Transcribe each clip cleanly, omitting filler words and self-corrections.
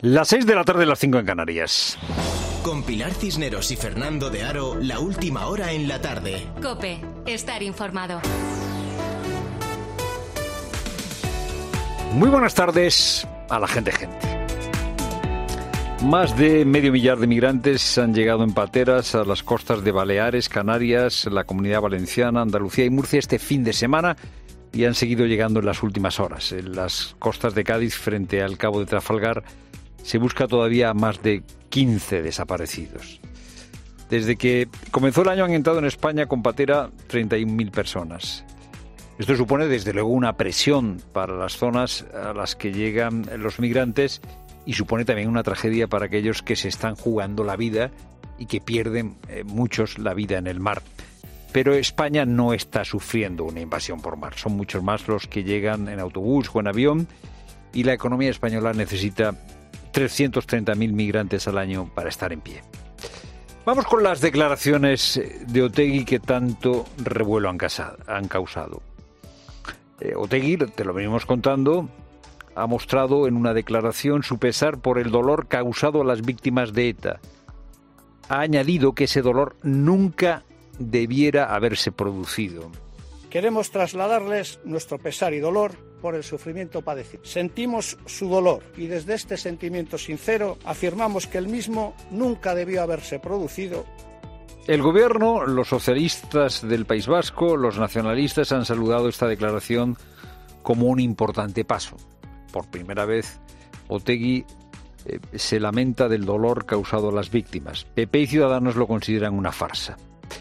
Las 6 de la tarde, las 5 en Canarias. Con Pilar Cisneros y Fernando de Aro, la última hora en la tarde. COPE, estar informado. Muy buenas tardes a la gente. Más de medio millar de migrantes han llegado en pateras a las costas de Baleares, Canarias, la Comunidad Valenciana, Andalucía y Murcia este fin de semana y han seguido llegando en las últimas horas. En las costas de Cádiz, frente al Cabo de Trafalgar, se busca todavía a más de 15 desaparecidos. Desde que comenzó el año han entrado en España con patera 31.000 personas. Esto supone desde luego una presión para las zonas a las que llegan los migrantes y supone también una tragedia para aquellos que se están jugando la vida y que pierden muchos la vida en el mar. Pero España no está sufriendo una invasión por mar. Son muchos más los que llegan en autobús o en avión y la economía española necesita 330.000 migrantes al año para estar en pie. Vamos con las declaraciones de Otegi que tanto revuelo han causado. Otegi, te lo venimos contando, ha mostrado en una declaración su pesar por el dolor causado a las víctimas de ETA. Ha añadido que ese dolor nunca debiera haberse producido. Queremos trasladarles nuestro pesar y dolor por el sufrimiento padecido. Sentimos su dolor y desde este sentimiento sincero afirmamos que el mismo nunca debió haberse producido. El gobierno, los socialistas del País Vasco, los nacionalistas han saludado esta declaración como un importante paso. Por primera vez, Otegi se lamenta del dolor causado a las víctimas. PP y Ciudadanos lo consideran una farsa.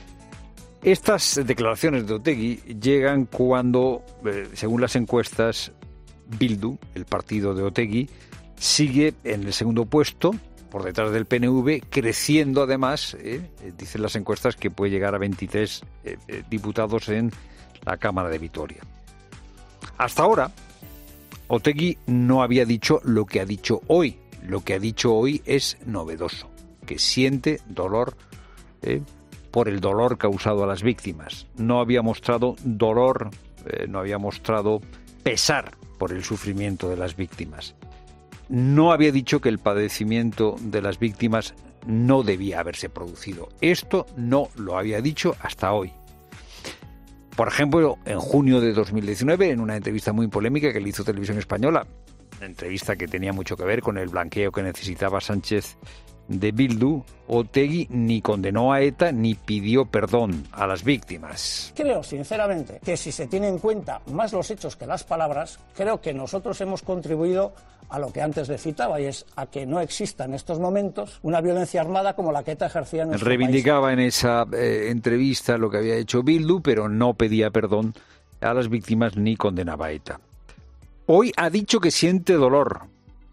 Estas declaraciones de Otegi llegan cuando, según las encuestas, Bildu, el partido de Otegi, sigue en el segundo puesto, por detrás del PNV, creciendo además, dicen las encuestas, que puede llegar a 23 diputados en la Cámara de Vitoria. Hasta ahora, Otegi no había dicho lo que ha dicho hoy. Lo que ha dicho hoy es novedoso, que siente dolor por el dolor causado a las víctimas. No había mostrado dolor, no había mostrado pesar por el sufrimiento de las víctimas. No había dicho que el padecimiento de las víctimas no debía haberse producido. Esto no lo había dicho hasta hoy. Por ejemplo, en junio de 2019, en una entrevista muy polémica que le hizo Televisión Española, una entrevista que tenía mucho que ver con el blanqueo que necesitaba Sánchez de Bildu, Otegi ni condenó a ETA ni pidió perdón a las víctimas. Creo, sinceramente, que si se tienen en cuenta más los hechos que las palabras, creo que nosotros hemos contribuido a lo que antes le citaba, y es a que no exista en estos momentos una violencia armada como la que ETA ejercía en nuestro país. Reivindicaba en esa entrevista lo que había hecho Bildu, pero no pedía perdón a las víctimas ni condenaba a ETA. Hoy ha dicho que siente dolor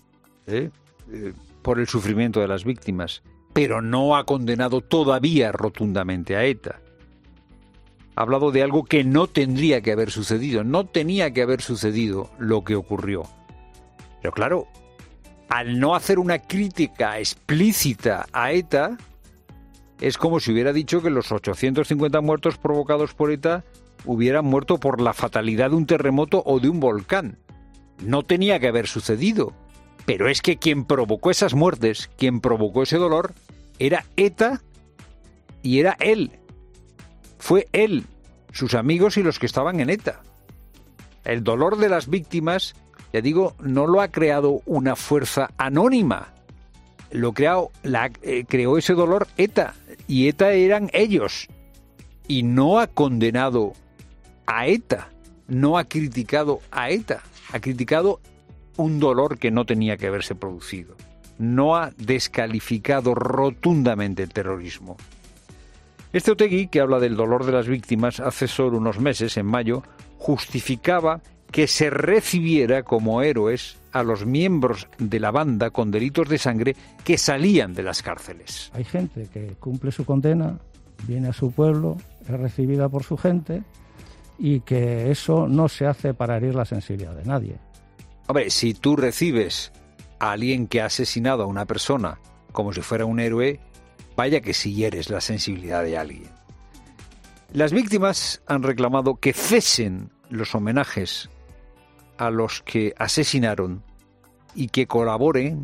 por el sufrimiento de las víctimas, pero no ha condenado todavía rotundamente a ETA. Ha hablado de algo que no tendría que haber sucedido, no tenía que haber sucedido lo que ocurrió. Pero claro, al no hacer una crítica explícita a ETA, es como si hubiera dicho que los 850 muertos provocados por ETA hubieran muerto por la fatalidad de un terremoto o de un volcán. No tenía que haber sucedido. Pero es que quien provocó esas muertes, quien provocó ese dolor, era ETA y era él. Fue él, sus amigos y los que estaban en ETA. El dolor de las víctimas, ya digo, no lo ha creado una fuerza anónima. Creó ese dolor ETA, y ETA eran ellos. Y no ha condenado a ETA, no ha criticado a ETA, ha criticado un dolor que no tenía que haberse producido. No ha descalificado rotundamente el terrorismo. Este Otegi, que habla del dolor de las víctimas, hace solo unos meses, en mayo, justificaba que se recibiera como héroes a los miembros de la banda con delitos de sangre que salían de las cárceles. Hay gente que cumple su condena, viene a su pueblo, es recibida por su gente, y que eso no se hace para herir la sensibilidad de nadie. Hombre, si tú recibes a alguien que ha asesinado a una persona como si fuera un héroe, vaya que si hieres la sensibilidad de alguien. Las víctimas han reclamado que cesen los homenajes a los que asesinaron y que colaboren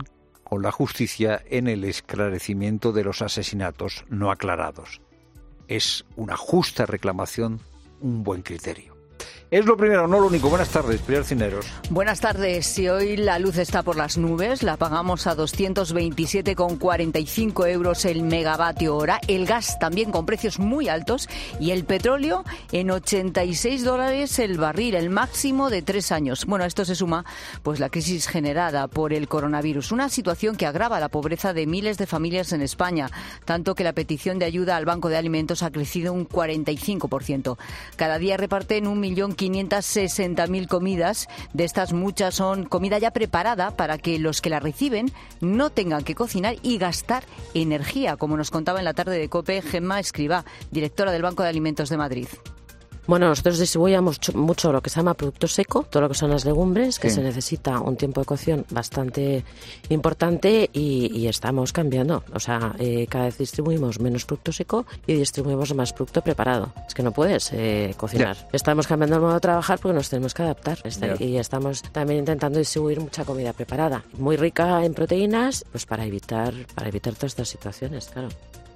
con la justicia en el esclarecimiento de los asesinatos no aclarados. Es una justa reclamación, un buen criterio. Es lo primero, no lo único. Buenas tardes, Pilar Cisneros. Buenas tardes. Si hoy la luz está por las nubes, la pagamos a 227,45 euros el megavatio hora. El gas también con precios muy altos y el petróleo en $86 el barril, el máximo de 3 años. Bueno, a esto se suma pues la crisis generada por el coronavirus, una situación que agrava la pobreza de miles de familias en España, tanto que la petición de ayuda al Banco de Alimentos ha crecido un 45%. Cada día reparten 1.560.000 comidas. De estas, muchas son comida ya preparada para que los que la reciben no tengan que cocinar y gastar energía, como nos contaba en la tarde de COPE Gemma Escribá, directora del Banco de Alimentos de Madrid. Bueno, nosotros distribuíamos mucho lo que se llama producto seco, todo lo que son las legumbres, que se necesita un tiempo de cocción bastante importante y estamos cambiando. O sea, cada vez distribuimos menos producto seco y distribuimos más producto preparado. Es que no puedes cocinar. Estamos cambiando el modo de trabajar porque nos tenemos que adaptar. Y estamos también intentando distribuir mucha comida preparada, muy rica en proteínas, pues para evitar todas estas situaciones, claro.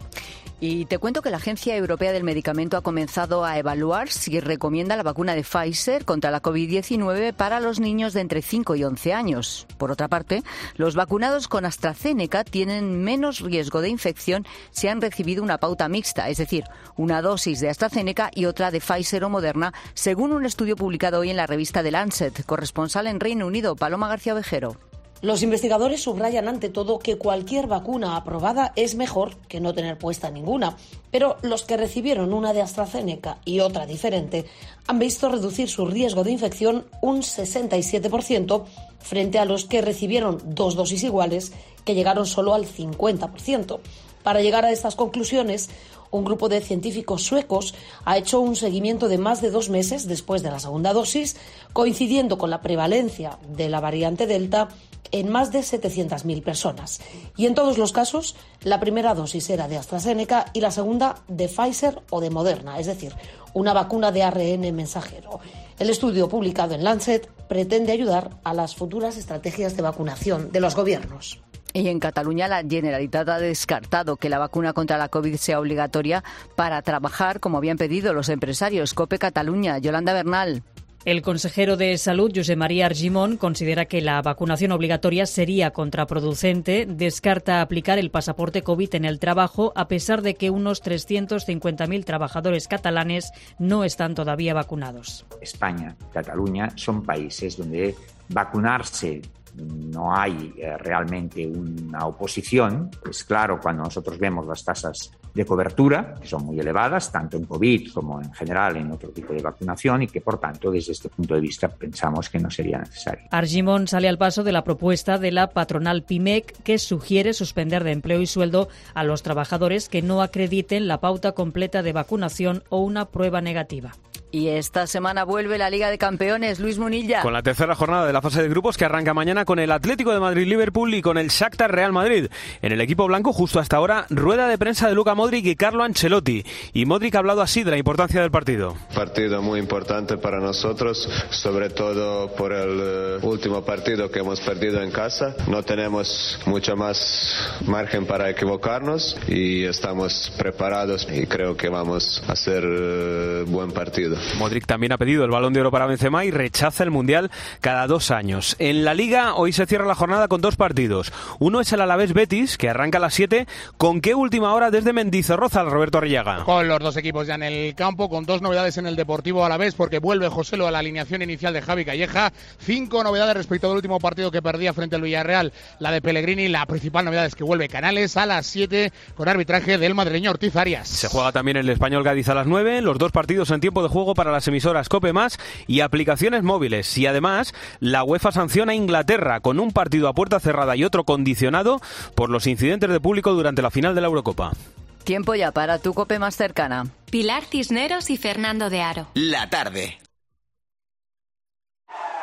Y te cuento que la Agencia Europea del Medicamento ha comenzado a evaluar si recomienda la vacuna de Pfizer contra la COVID-19 para los niños de entre 5 y 11 años. Por otra parte, los vacunados con AstraZeneca tienen menos riesgo de infección si han recibido una pauta mixta, es decir, una dosis de AstraZeneca y otra de Pfizer o Moderna, según un estudio publicado hoy en la revista The Lancet. Corresponsal en Reino Unido, Paloma García Ovejero. Los investigadores subrayan ante todo que cualquier vacuna aprobada es mejor que no tener puesta ninguna, pero los que recibieron una de AstraZeneca y otra diferente han visto reducir su riesgo de infección un 67% frente a los que recibieron 2 dosis iguales, que llegaron solo al 50%. Para llegar a estas conclusiones, un grupo de científicos suecos ha hecho un seguimiento de más de 2 meses después de la segunda dosis, coincidiendo con la prevalencia de la variante Delta en más de 700.000 personas. Y en todos los casos, la primera dosis era de AstraZeneca y la segunda de Pfizer o de Moderna, es decir, una vacuna de ARN mensajero. El estudio publicado en Lancet pretende ayudar a las futuras estrategias de vacunación de los gobiernos. Y en Cataluña la Generalitat ha descartado que la vacuna contra la COVID sea obligatoria para trabajar como habían pedido los empresarios. COPE Cataluña, Yolanda Bernal. El consejero de Salud, Josep María Argimon, considera que la vacunación obligatoria sería contraproducente. Descarta aplicar el pasaporte COVID en el trabajo, a pesar de que unos 350.000 trabajadores catalanes no están todavía vacunados. España, Cataluña son países donde vacunarse no hay realmente una oposición. Es claro, cuando nosotros vemos las tasas de cobertura, que son muy elevadas, tanto en COVID como en general en otro tipo de vacunación, y que, por tanto, desde este punto de vista pensamos que no sería necesario. Argimon sale al paso de la propuesta de la patronal PIMEC, que sugiere suspender de empleo y sueldo a los trabajadores que no acrediten la pauta completa de vacunación o una prueba negativa. Y esta semana vuelve la Liga de Campeones, Luis Munilla. Con la tercera jornada de la fase de grupos que arranca mañana con el Atlético de Madrid-Liverpool y con el Shakhtar Real Madrid. En el equipo blanco, justo hasta ahora, rueda de prensa de Luka Modric y Carlo Ancelotti. Y Modric ha hablado así de la importancia del partido. Partido muy importante para nosotros, sobre todo por el último partido que hemos perdido en casa. No tenemos mucho más margen para equivocarnos y estamos preparados y creo que vamos a hacer buen partido. Modric también ha pedido el Balón de Oro para Benzema y rechaza el Mundial cada 2 años. En la Liga hoy se cierra la jornada con 2 partidos. Uno es el Alavés Betis, que arranca a las 7. ¿Con qué última hora desde Mendizorroza, Roberto Arrillaga? Con los 2 equipos ya en el campo, con 2 novedades en el Deportivo Alavés, porque vuelve Joselu a la alineación inicial de Javi Calleja. 5 novedades respecto al último partido que perdía frente al Villarreal, la de Pellegrini. La principal novedad es que vuelve Canales a las 7 con arbitraje del madrileño Ortiz Arias. Se juega también el Español Cádiz a las 9. Los 2 partidos en tiempo de juego para las emisoras COPE+ y aplicaciones móviles. Y además, la UEFA sanciona a Inglaterra con un partido a puerta cerrada y otro condicionado por los incidentes de público durante la final de la Eurocopa. Tiempo ya para tu COPE más cercana. Pilar Cisneros y Fernando de Aro. La tarde.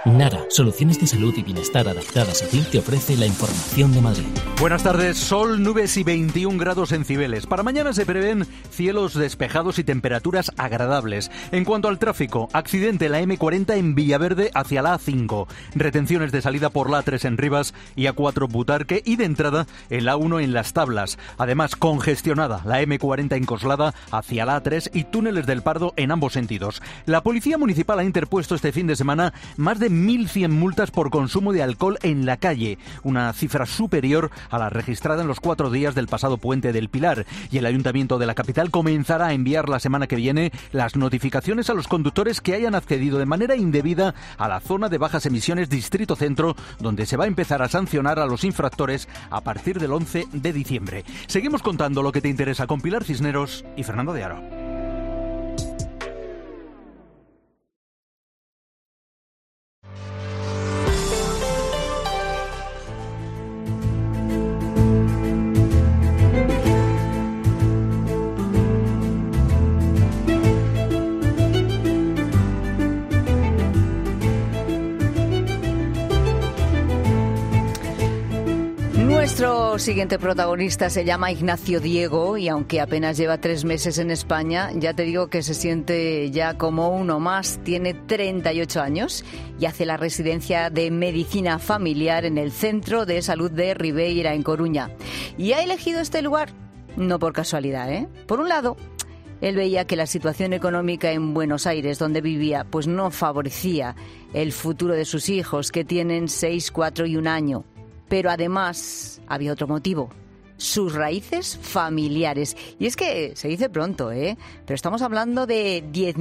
Nara, soluciones de salud y bienestar adaptadas a ti, te ofrece la información de Madrid. Buenas tardes, sol, nubes y 21 grados en Cibeles. Para mañana se prevén cielos despejados y temperaturas agradables. En cuanto al tráfico, accidente en la M40 en Villaverde hacia la A5. Retenciones de salida por la A3 en Rivas y A4 Butarque y de entrada en la A1 en Las Tablas. Además, congestionada la M40 en Coslada hacia la A3 y túneles del Pardo en ambos sentidos. La Policía Municipal ha interpuesto este fin de semana más de 1.100 multas por consumo de alcohol en la calle, una cifra superior a la registrada en los 4 días del pasado Puente del Pilar. Y el Ayuntamiento de la capital comenzará a enviar la semana que viene las notificaciones a los conductores que hayan accedido de manera indebida a la zona de bajas emisiones Distrito Centro, donde se va a empezar a sancionar a los infractores a partir del 11 de diciembre. Seguimos contando lo que te interesa con Pilar Cisneros y Fernando de Aro. Nuestro siguiente protagonista se llama Ignacio Diego y aunque apenas lleva 3 meses en España, ya te digo que se siente ya como uno más. Tiene 38 años y hace la residencia de medicina familiar en el Centro de Salud de Ribeira, en Coruña. Y ha elegido este lugar no por casualidad, ¿eh? Por un lado, él veía que la situación económica en Buenos Aires, donde vivía, pues no favorecía el futuro de sus hijos, que tienen 6, 4 y 1 año. Pero además había otro motivo, sus raíces familiares. Y es que se dice pronto, pero estamos hablando de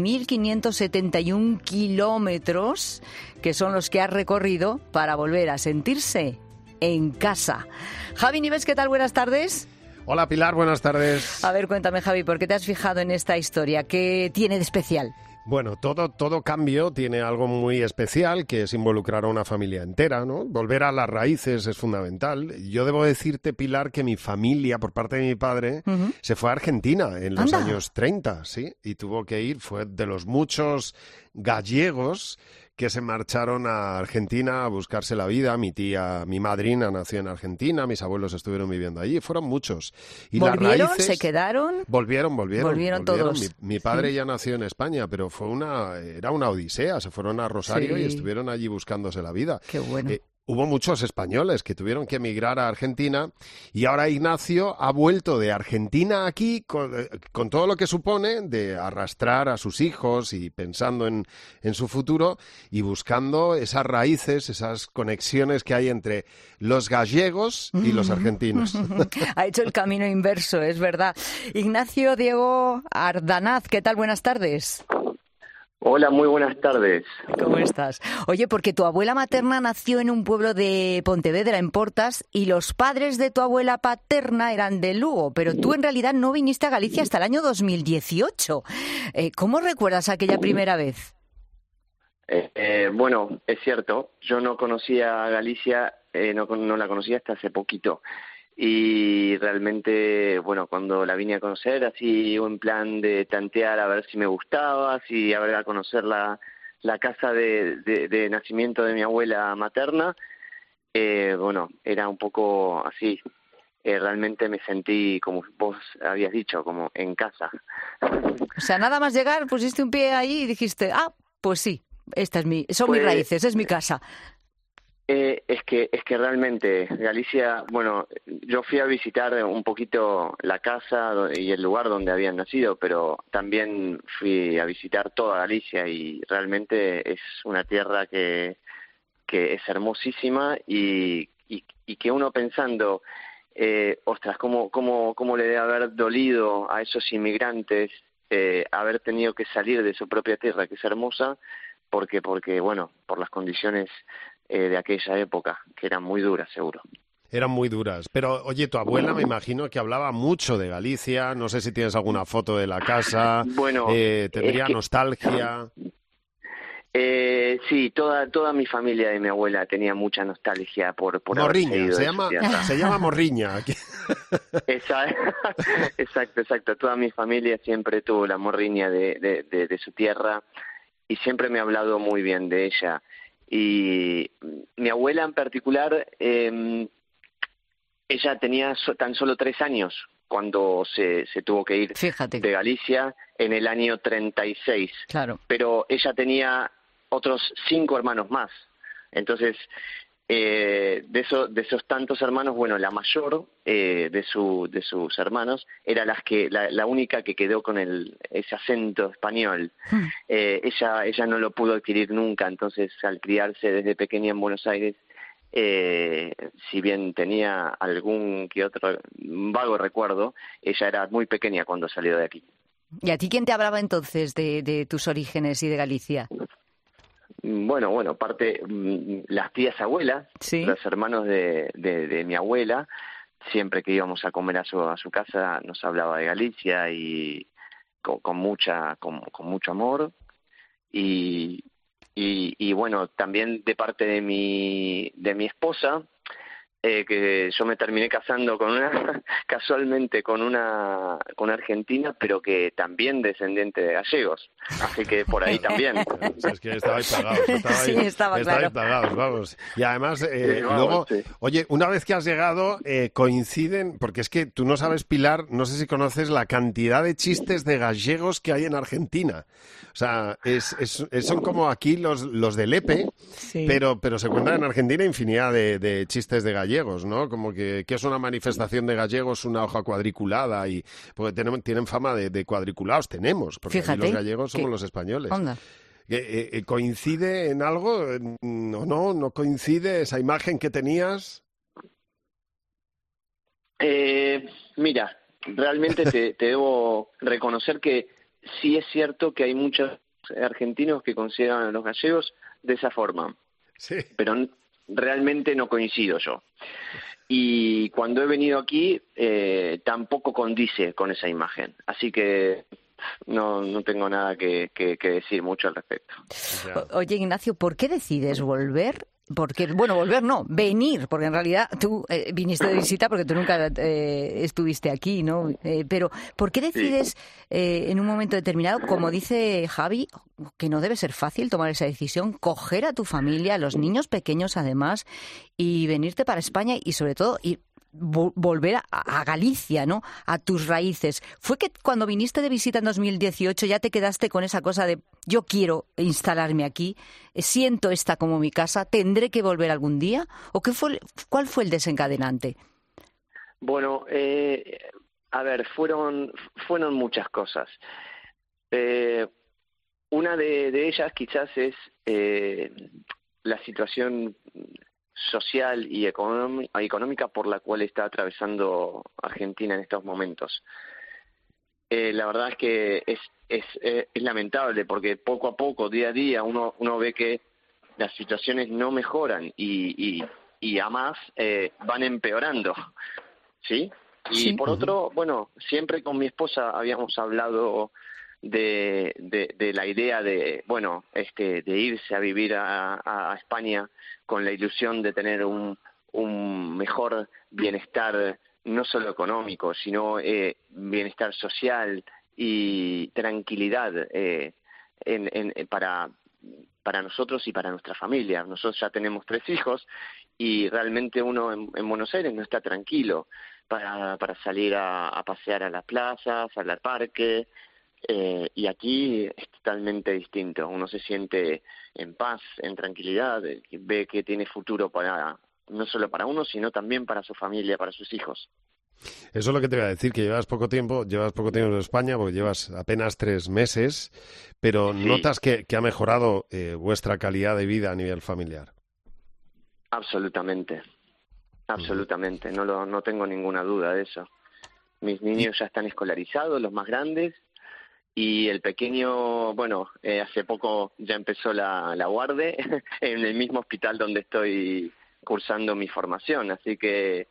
10.571 kilómetros, que son los que ha recorrido para volver a sentirse en casa. Javi Nives, ¿qué tal? Buenas tardes. Hola Pilar, buenas tardes. A ver, cuéntame, Javi, ¿por qué te has fijado en esta historia? ¿Qué tiene de especial? Bueno, todo cambio tiene algo muy especial, que es involucrar a una familia entera, ¿no? Volver a las raíces es fundamental. Yo debo decirte, Pilar, que mi familia, por parte de mi padre, se fue a Argentina en los años 30, ¿sí? Y tuvo que ir, fue de los muchos gallegos que se marcharon a Argentina a buscarse la vida. Mi madrina nació en Argentina, mis abuelos estuvieron viviendo allí, fueron muchos. Y ¿volvieron? Las raíces, ¿Se quedaron? Volvieron todos. Mi padre ya nació en España, pero era una odisea. Se fueron a Rosario y estuvieron allí buscándose la vida. Qué bueno. Hubo muchos españoles que tuvieron que emigrar a Argentina y ahora Ignacio ha vuelto de Argentina aquí con todo lo que supone de arrastrar a sus hijos y pensando en su futuro y buscando esas raíces, esas conexiones que hay entre los gallegos y los argentinos. Ha hecho el camino inverso, es verdad. Ignacio Diego Ardanaz, ¿qué tal? Buenas tardes. Hola, muy buenas tardes. ¿Cómo estás? Oye, porque tu abuela materna nació en un pueblo de Pontevedra, en Portas, y los padres de tu abuela paterna eran de Lugo, pero tú en realidad no viniste a Galicia hasta el año 2018. ¿Cómo recuerdas aquella primera vez? Bueno, es cierto, yo no conocía a Galicia, no la conocía hasta hace poquito. Y realmente, bueno, cuando la vine a conocer, así en plan de tantear a ver si me gustaba, a ver a conocer la casa de nacimiento de mi abuela materna, bueno, era un poco así. Realmente me sentí, como vos habías dicho, como en casa. O sea, nada más llegar, pusiste un pie ahí y dijiste, pues sí, son mis raíces, es mi casa. Es que realmente Galicia, bueno, yo fui a visitar un poquito la casa y el lugar donde habían nacido, pero también fui a visitar toda Galicia y realmente es una tierra que es hermosísima y que uno pensando, ostras, cómo le debe haber dolido a esos inmigrantes haber tenido que salir de su propia tierra, que es hermosa, porque bueno, por las condiciones de aquella época, que eran muy duras, seguro. Eran muy duras. Pero, oye, tu abuela me imagino que hablaba mucho de Galicia. No sé si tienes alguna foto de la casa. Bueno, ¿tendría nostalgia? Sí, toda mi familia de mi abuela tenía mucha nostalgia por Morriña, se llama Morriña. Exacto. Toda mi familia siempre tuvo la morriña de su tierra y siempre me ha hablado muy bien de ella. Y mi abuela en particular, ella tenía tan solo 3 años cuando se tuvo que ir de Galicia en el año 36. Claro. Pero ella tenía otros 5 hermanos más. Entonces, de esos tantos hermanos, bueno, la mayor de sus hermanos era la única que quedó con ese acento español. Ella no lo pudo adquirir nunca, entonces al criarse desde pequeña en Buenos Aires, si bien tenía algún que otro vago recuerdo, ella era muy pequeña cuando salió de aquí. ¿Y a ti quién te hablaba entonces de tus orígenes y de Galicia? Bueno, parte las tías abuelas, ¿sí? Los hermanos de mi abuela, siempre que íbamos a comer a su casa nos hablaba de Galicia y con mucho amor y bueno, también de parte de mi esposa, que yo me terminé casando casualmente con una argentina, pero que también descendiente de gallegos, así que por ahí también. Es que estabais pagados, claro. Pagados, vamos. Y además, vamos, luego, sí. Oye, una vez que has llegado, coinciden, porque es que tú no sabes, Pilar, no sé si conoces la cantidad de chistes de gallegos que hay en Argentina. O sea, son como aquí los de Lepe, sí. pero se cuentan en Argentina infinidad de chistes de gallegos, ¿no? Como que es una manifestación de gallegos, una hoja cuadriculada, y porque tienen fama de cuadriculados, porque fíjate, los gallegos somos los españoles. Onda. ¿Coincide en algo o no? ¿No coincide esa imagen que tenías? Mira, realmente te debo reconocer que sí es cierto que hay muchos argentinos que consideran a los gallegos de esa forma, sí. Pero realmente no coincido yo. Y cuando he venido aquí tampoco condice con esa imagen, así que no tengo nada que decir mucho al respecto. Oye, Ignacio, ¿por qué decides volver? Porque, bueno, volver no, venir, porque en realidad tú viniste de visita porque tú nunca estuviste aquí, ¿no? Pero, ¿por qué decides en un momento determinado, como dice Javi, que no debe ser fácil tomar esa decisión, coger a tu familia, a los niños pequeños además, y venirte para España y sobre todo volver a Galicia, ¿no? A tus raíces. ¿Fue que cuando viniste de visita en 2018 ya te quedaste con esa cosa de yo quiero instalarme aquí, siento esta como mi casa, tendré que volver algún día? ¿O cuál fue el desencadenante? Bueno, a ver, fueron muchas cosas. Una de ellas quizás es la situación social y económica por la cual está atravesando Argentina en estos momentos. La verdad es que es lamentable porque poco a poco, día a día, uno ve que las situaciones no mejoran y a más van empeorando, ¿sí? Y sí. Por otro, bueno, siempre con mi esposa habíamos hablado de la idea de irse a vivir a España con la ilusión de tener un mejor bienestar, no solo económico, sino bienestar social y tranquilidad para nosotros y para nuestra familia. Nosotros ya tenemos 3 hijos y realmente uno en Buenos Aires no está tranquilo para salir a pasear a las plazas, al parque. Y aquí es totalmente distinto. Uno se siente en paz, en tranquilidad, ve que tiene futuro no solo para uno, sino también para su familia, para sus hijos. Eso es lo que te iba a decir, que llevas poco tiempo en España, porque llevas apenas 3 meses, pero sí. ¿Notas que ha mejorado vuestra calidad de vida a nivel familiar? Absolutamente, no tengo ninguna duda de eso. Mis niños ya están escolarizados, los más grandes, y el pequeño, hace poco ya empezó la guardia en el mismo hospital donde estoy cursando mi formación, así que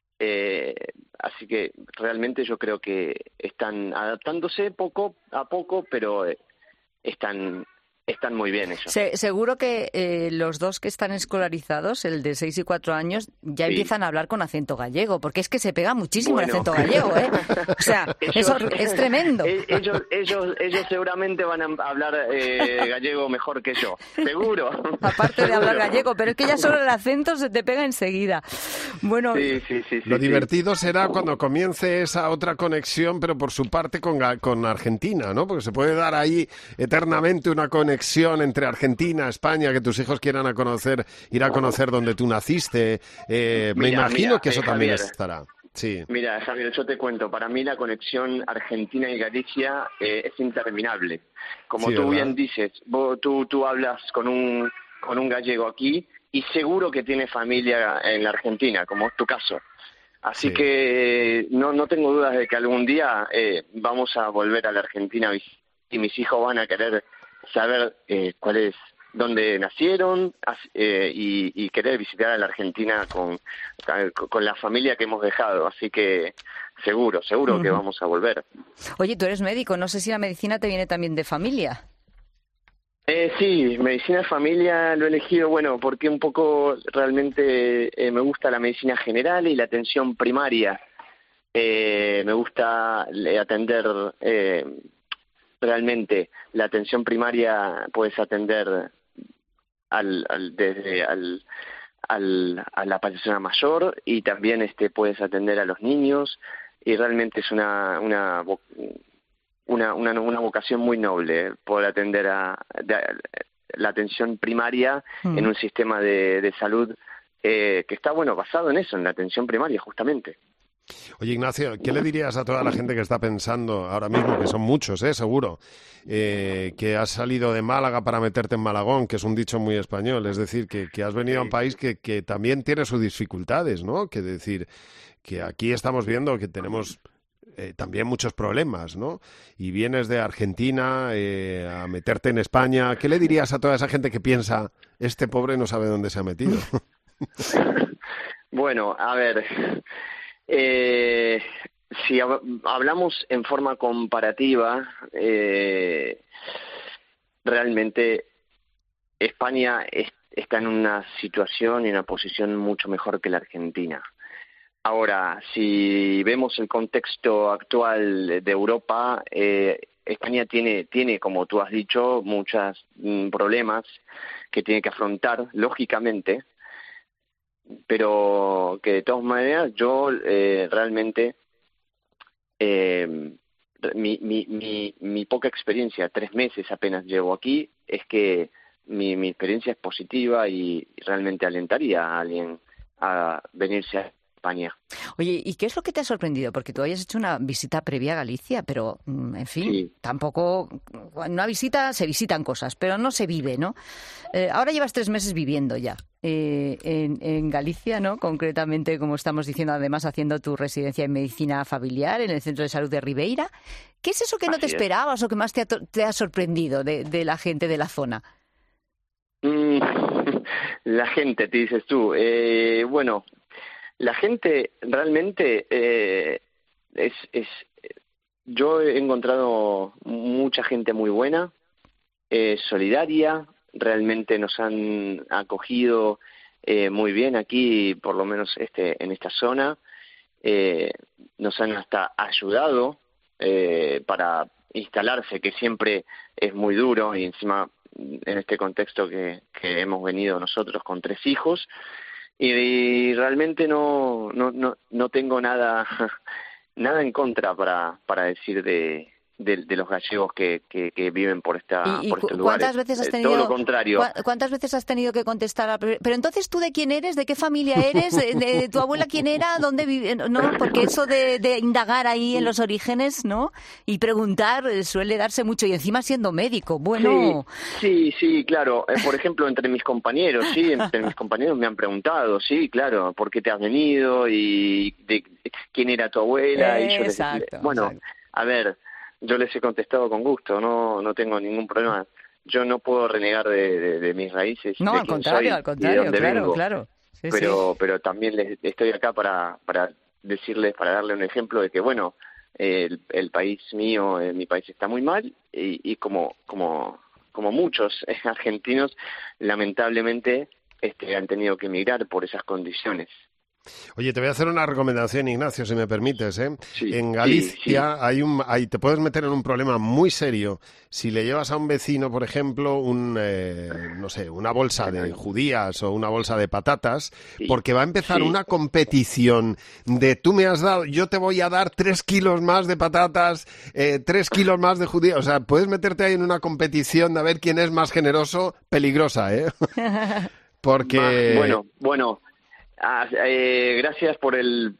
realmente yo creo que están adaptándose poco a poco, pero están están muy bien ellos. Seguro que los dos que están escolarizados, el de 6 y 4 años, ya empiezan a hablar con acento gallego, porque es que se pega muchísimo el acento gallego, ¿eh? O sea, eso es tremendo. Ellos seguramente van a hablar gallego mejor que yo, seguro. Aparte de hablar gallego, pero es que ya solo el acento se te pega enseguida. Bueno, lo divertido será cuando comience esa otra conexión, pero por su parte con Argentina, ¿no? Porque se puede dar ahí eternamente una conexión entre Argentina, España, que tus hijos quieran ir a conocer donde tú naciste. Me imagino que eso también estará. Sí. Mira, Javier, yo te cuento, para mí la conexión Argentina y Galicia es interminable. Como tú bien dices, tú hablas con un gallego aquí y seguro que tiene familia en la Argentina, como es tu caso. Así que no tengo dudas de que algún día vamos a volver a la Argentina y mis hijos van a querer saber dónde nacieron y querer visitar a la Argentina con la familia que hemos dejado. Así que seguro que vamos a volver. Oye, tú eres médico, no sé si la medicina te viene también de familia. Sí, medicina de familia lo he elegido, porque un poco realmente me gusta la medicina general y la atención primaria. Me gusta atender... Realmente la atención primaria puedes atender a la persona mayor y también puedes atender a los niños y realmente es una vocación muy noble poder atender a la atención primaria en un sistema de salud que está basado en eso, en la atención primaria justamente. Oye, Ignacio, ¿qué le dirías a toda la gente que está pensando ahora mismo, que son muchos, seguro, que has salido de Málaga para meterte en Malagón, que es un dicho muy español, es decir, que has venido a un país que también tiene sus dificultades, ¿no? Que decir, que aquí estamos viendo que tenemos también muchos problemas, ¿no? Y vienes de Argentina a meterte en España. ¿Qué le dirías a toda esa gente que piensa, este pobre no sabe dónde se ha metido? Bueno, a ver... si hablamos en forma comparativa, realmente España está en una situación y una posición mucho mejor que la Argentina. Ahora, si vemos el contexto actual de Europa, España tiene, como tú has dicho, muchos problemas que tiene que afrontar, lógicamente, pero que de todas maneras yo realmente mi poca experiencia, 3 meses apenas llevo aquí, es que mi experiencia es positiva y realmente alentaría a alguien a venirse a España. Oye, ¿y qué es lo que te ha sorprendido? Porque tú habías hecho una visita previa a Galicia, pero, en fin, tampoco... En una visita se visitan cosas, pero no se vive, ¿no? Ahora llevas 3 meses viviendo ya en Galicia, ¿no? Concretamente, como estamos diciendo, además haciendo tu residencia en medicina familiar en el Centro de Salud de Ribeira. ¿Qué es eso que no te esperabas o que más te ha sorprendido de la gente de la zona? La gente, te dices tú. La gente realmente yo he encontrado mucha gente muy buena, solidaria, realmente nos han acogido muy bien aquí, por lo menos en esta zona, nos han hasta ayudado para instalarse, que siempre es muy duro, y encima en este contexto que hemos venido nosotros con 3 hijos, y realmente no tengo nada en contra para decir de los gallegos que viven por este lugar. ¿Cuántas veces has tenido, todo lo contrario. ¿Cuántas veces has tenido que contestar? Pero entonces, ¿tú de quién eres? ¿De qué familia eres? ¿De tu abuela quién era? ¿Dónde vive? ¿No? Porque eso de indagar ahí en los orígenes, ¿no? Y preguntar suele darse mucho, y encima siendo médico. Bueno. Sí, claro. Por ejemplo, entre mis compañeros me han preguntado, sí, claro, ¿por qué te has venido? Y de quién era tu abuela. Y yo les decía, a ver, yo les he contestado con gusto, no tengo ningún problema. Yo no puedo renegar de mis raíces. No, al contrario, claro. Sí, pero también estoy acá para decirles, para darle un ejemplo de que, el país mío, mi país está muy mal, y como como muchos argentinos, lamentablemente han tenido que emigrar por esas condiciones. Oye, te voy a hacer una recomendación, Ignacio, si me permites, ¿eh? Sí, en Galicia sí. te puedes meter en un problema muy serio si le llevas a un vecino, por ejemplo, una bolsa de judías o una bolsa de patatas, porque va a empezar una competición de tú me has dado, yo te voy a dar 3 kilos más de patatas, 3 kilos más de judías. O sea, puedes meterte ahí en una competición de a ver quién es más generoso, peligrosa, ¿eh? Porque... Bueno. Gracias por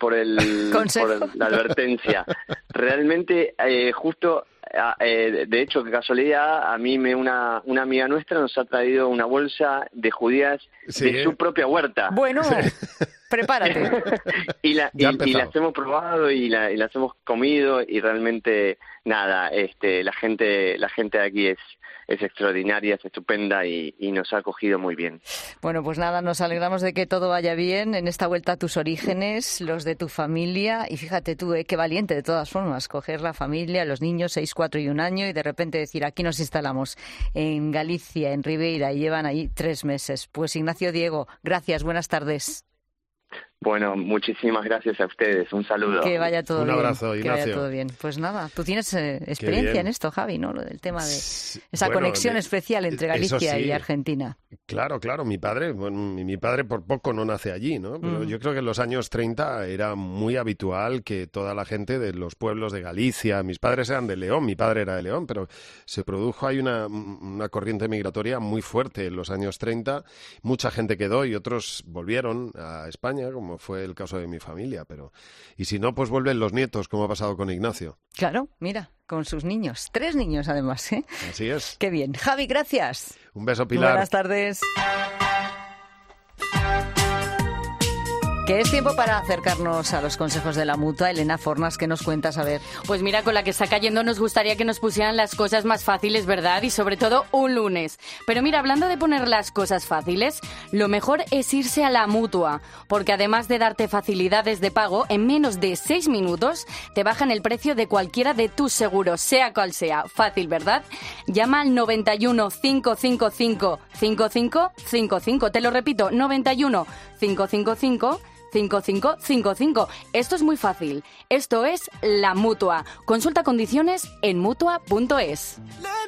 la advertencia. Realmente, justo, de hecho, qué casualidad, a mí una amiga nuestra nos ha traído una bolsa de judías de su propia huerta. Bueno, prepárate. y las hemos probado y las hemos comido y realmente nada, la gente de aquí es extraordinaria, es estupenda y nos ha acogido muy bien. Bueno, pues nada, nos alegramos de que todo vaya bien en esta vuelta a tus orígenes, los de tu familia. Y fíjate tú, qué valiente de todas formas, coger la familia, los niños, 6, 4 y 1 año, y de repente decir, aquí nos instalamos en Galicia, en Ribeira, y llevan ahí 3 meses. Pues Ignacio, Diego, gracias, buenas tardes. Bueno, muchísimas gracias a ustedes. Un saludo. Que vaya todo bien. Un abrazo, Ignacio. Que vaya todo bien. Pues nada, tú tienes experiencia en esto, Javi, ¿no? Lo del tema de esa conexión especial entre Galicia y Argentina. Claro. Mi padre por poco no nace allí, ¿no? Pero yo creo que en los años 30 era muy habitual que toda la gente de los pueblos de Galicia, mis padres eran de León, mi padre era de León, pero se produjo ahí una corriente migratoria muy fuerte en los años 30. Mucha gente quedó y otros volvieron a España, como fue el caso de mi familia, y si no, pues vuelven los nietos, como ha pasado con Ignacio. Claro, mira, con sus niños, 3 niños además, ¿eh? Así es. Qué bien. Javi, gracias. Un beso, Pilar. Buenas tardes. Que es tiempo para acercarnos a los consejos de la Mutua. Elena Fornas, ¿qué nos cuentas? A ver. Pues mira, con la que está cayendo nos gustaría que nos pusieran las cosas más fáciles, ¿verdad? Y sobre todo un lunes. Pero mira, hablando de poner las cosas fáciles, lo mejor es irse a la Mutua, porque además de darte facilidades de pago, en menos de 6 minutos te bajan el precio de cualquiera de tus seguros, sea cual sea. Fácil, ¿verdad? Llama al 91 555 5555. Te lo repito, 91 555 5555. Esto es muy fácil. Esto es la Mutua. Consulta condiciones en Mutua.es.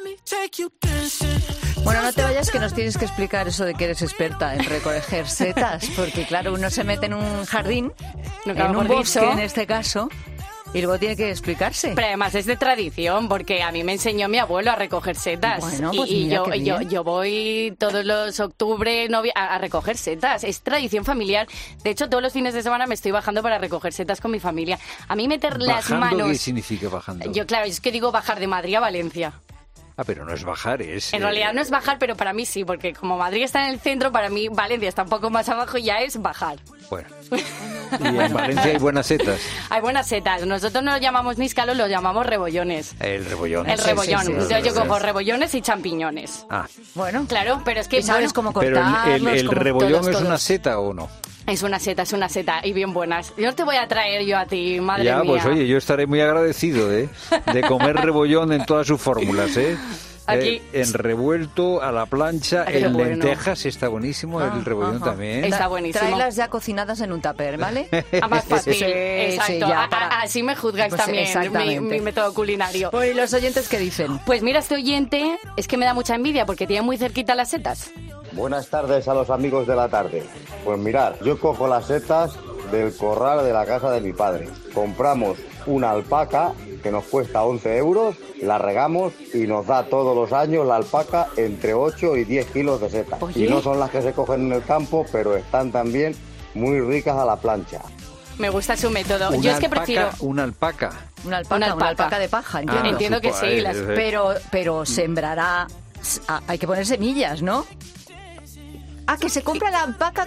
Bueno, no te vayas, que nos tienes que explicar eso de que eres experta en recoger setas, porque claro, uno se mete en un jardín, en un bosque en este caso, y luego tiene que explicarse. Pero además es de tradición, porque a mí me enseñó mi abuelo a recoger setas. Bueno, pues y mira, yo voy todos los octubre a recoger setas. Es tradición familiar. De hecho, todos los fines de semana me estoy bajando para recoger setas con mi familia. A mí meter las manos... ¿Qué significa bajando? Yo, claro, es que digo bajar de Madrid a Valencia. Ah, pero no es bajar, es... En realidad no es bajar, pero para mí sí, porque como Madrid está en el centro, para mí Valencia está un poco más abajo y ya es bajar. Bueno. Y en Valencia hay buenas setas. Hay buenas setas. Nosotros no lo llamamos níscalos, lo llamamos rebollones. El rebollón. El rebollón. Entonces yo cojo rebollones y champiñones. Ah. Bueno. Claro, pero es que... ¿Y sabes cómo cortarlos? Pero el rebollón es una seta o no. Es una seta y bien buenas. Yo te voy a traer yo a ti, madre mía. Ya, pues oye, yo estaré muy agradecido de comer rebollón en todas sus fórmulas, ¿eh? Aquí... en revuelto, a la plancha, en lentejas, está buenísimo, el rebollón también. Está buenísimo. Tráelas ya cocinadas en un tupper, ¿vale? Más fácil, sí, exacto. Sí, ya, así me juzgáis pues también mi método culinario. Pues, ¿y los oyentes qué dicen? Pues mira, este oyente es que me da mucha envidia porque tiene muy cerquita las setas. Buenas tardes a los amigos de la tarde. Pues mirad, yo cojo las setas del corral de la casa de mi padre. Compramos una alpaca que nos cuesta 11 euros, la regamos y nos da todos los años la alpaca entre 8 y 10 kilos de setas. Oye. Y no son las que se cogen en el campo, pero están también muy ricas a la plancha. Me gusta su método. Yo es que prefiero... Una alpaca. Una alpaca de paja, entiendo. Entiendo que sí. Pero sembrará... Hay que poner semillas, ¿no? que se compra la alpaca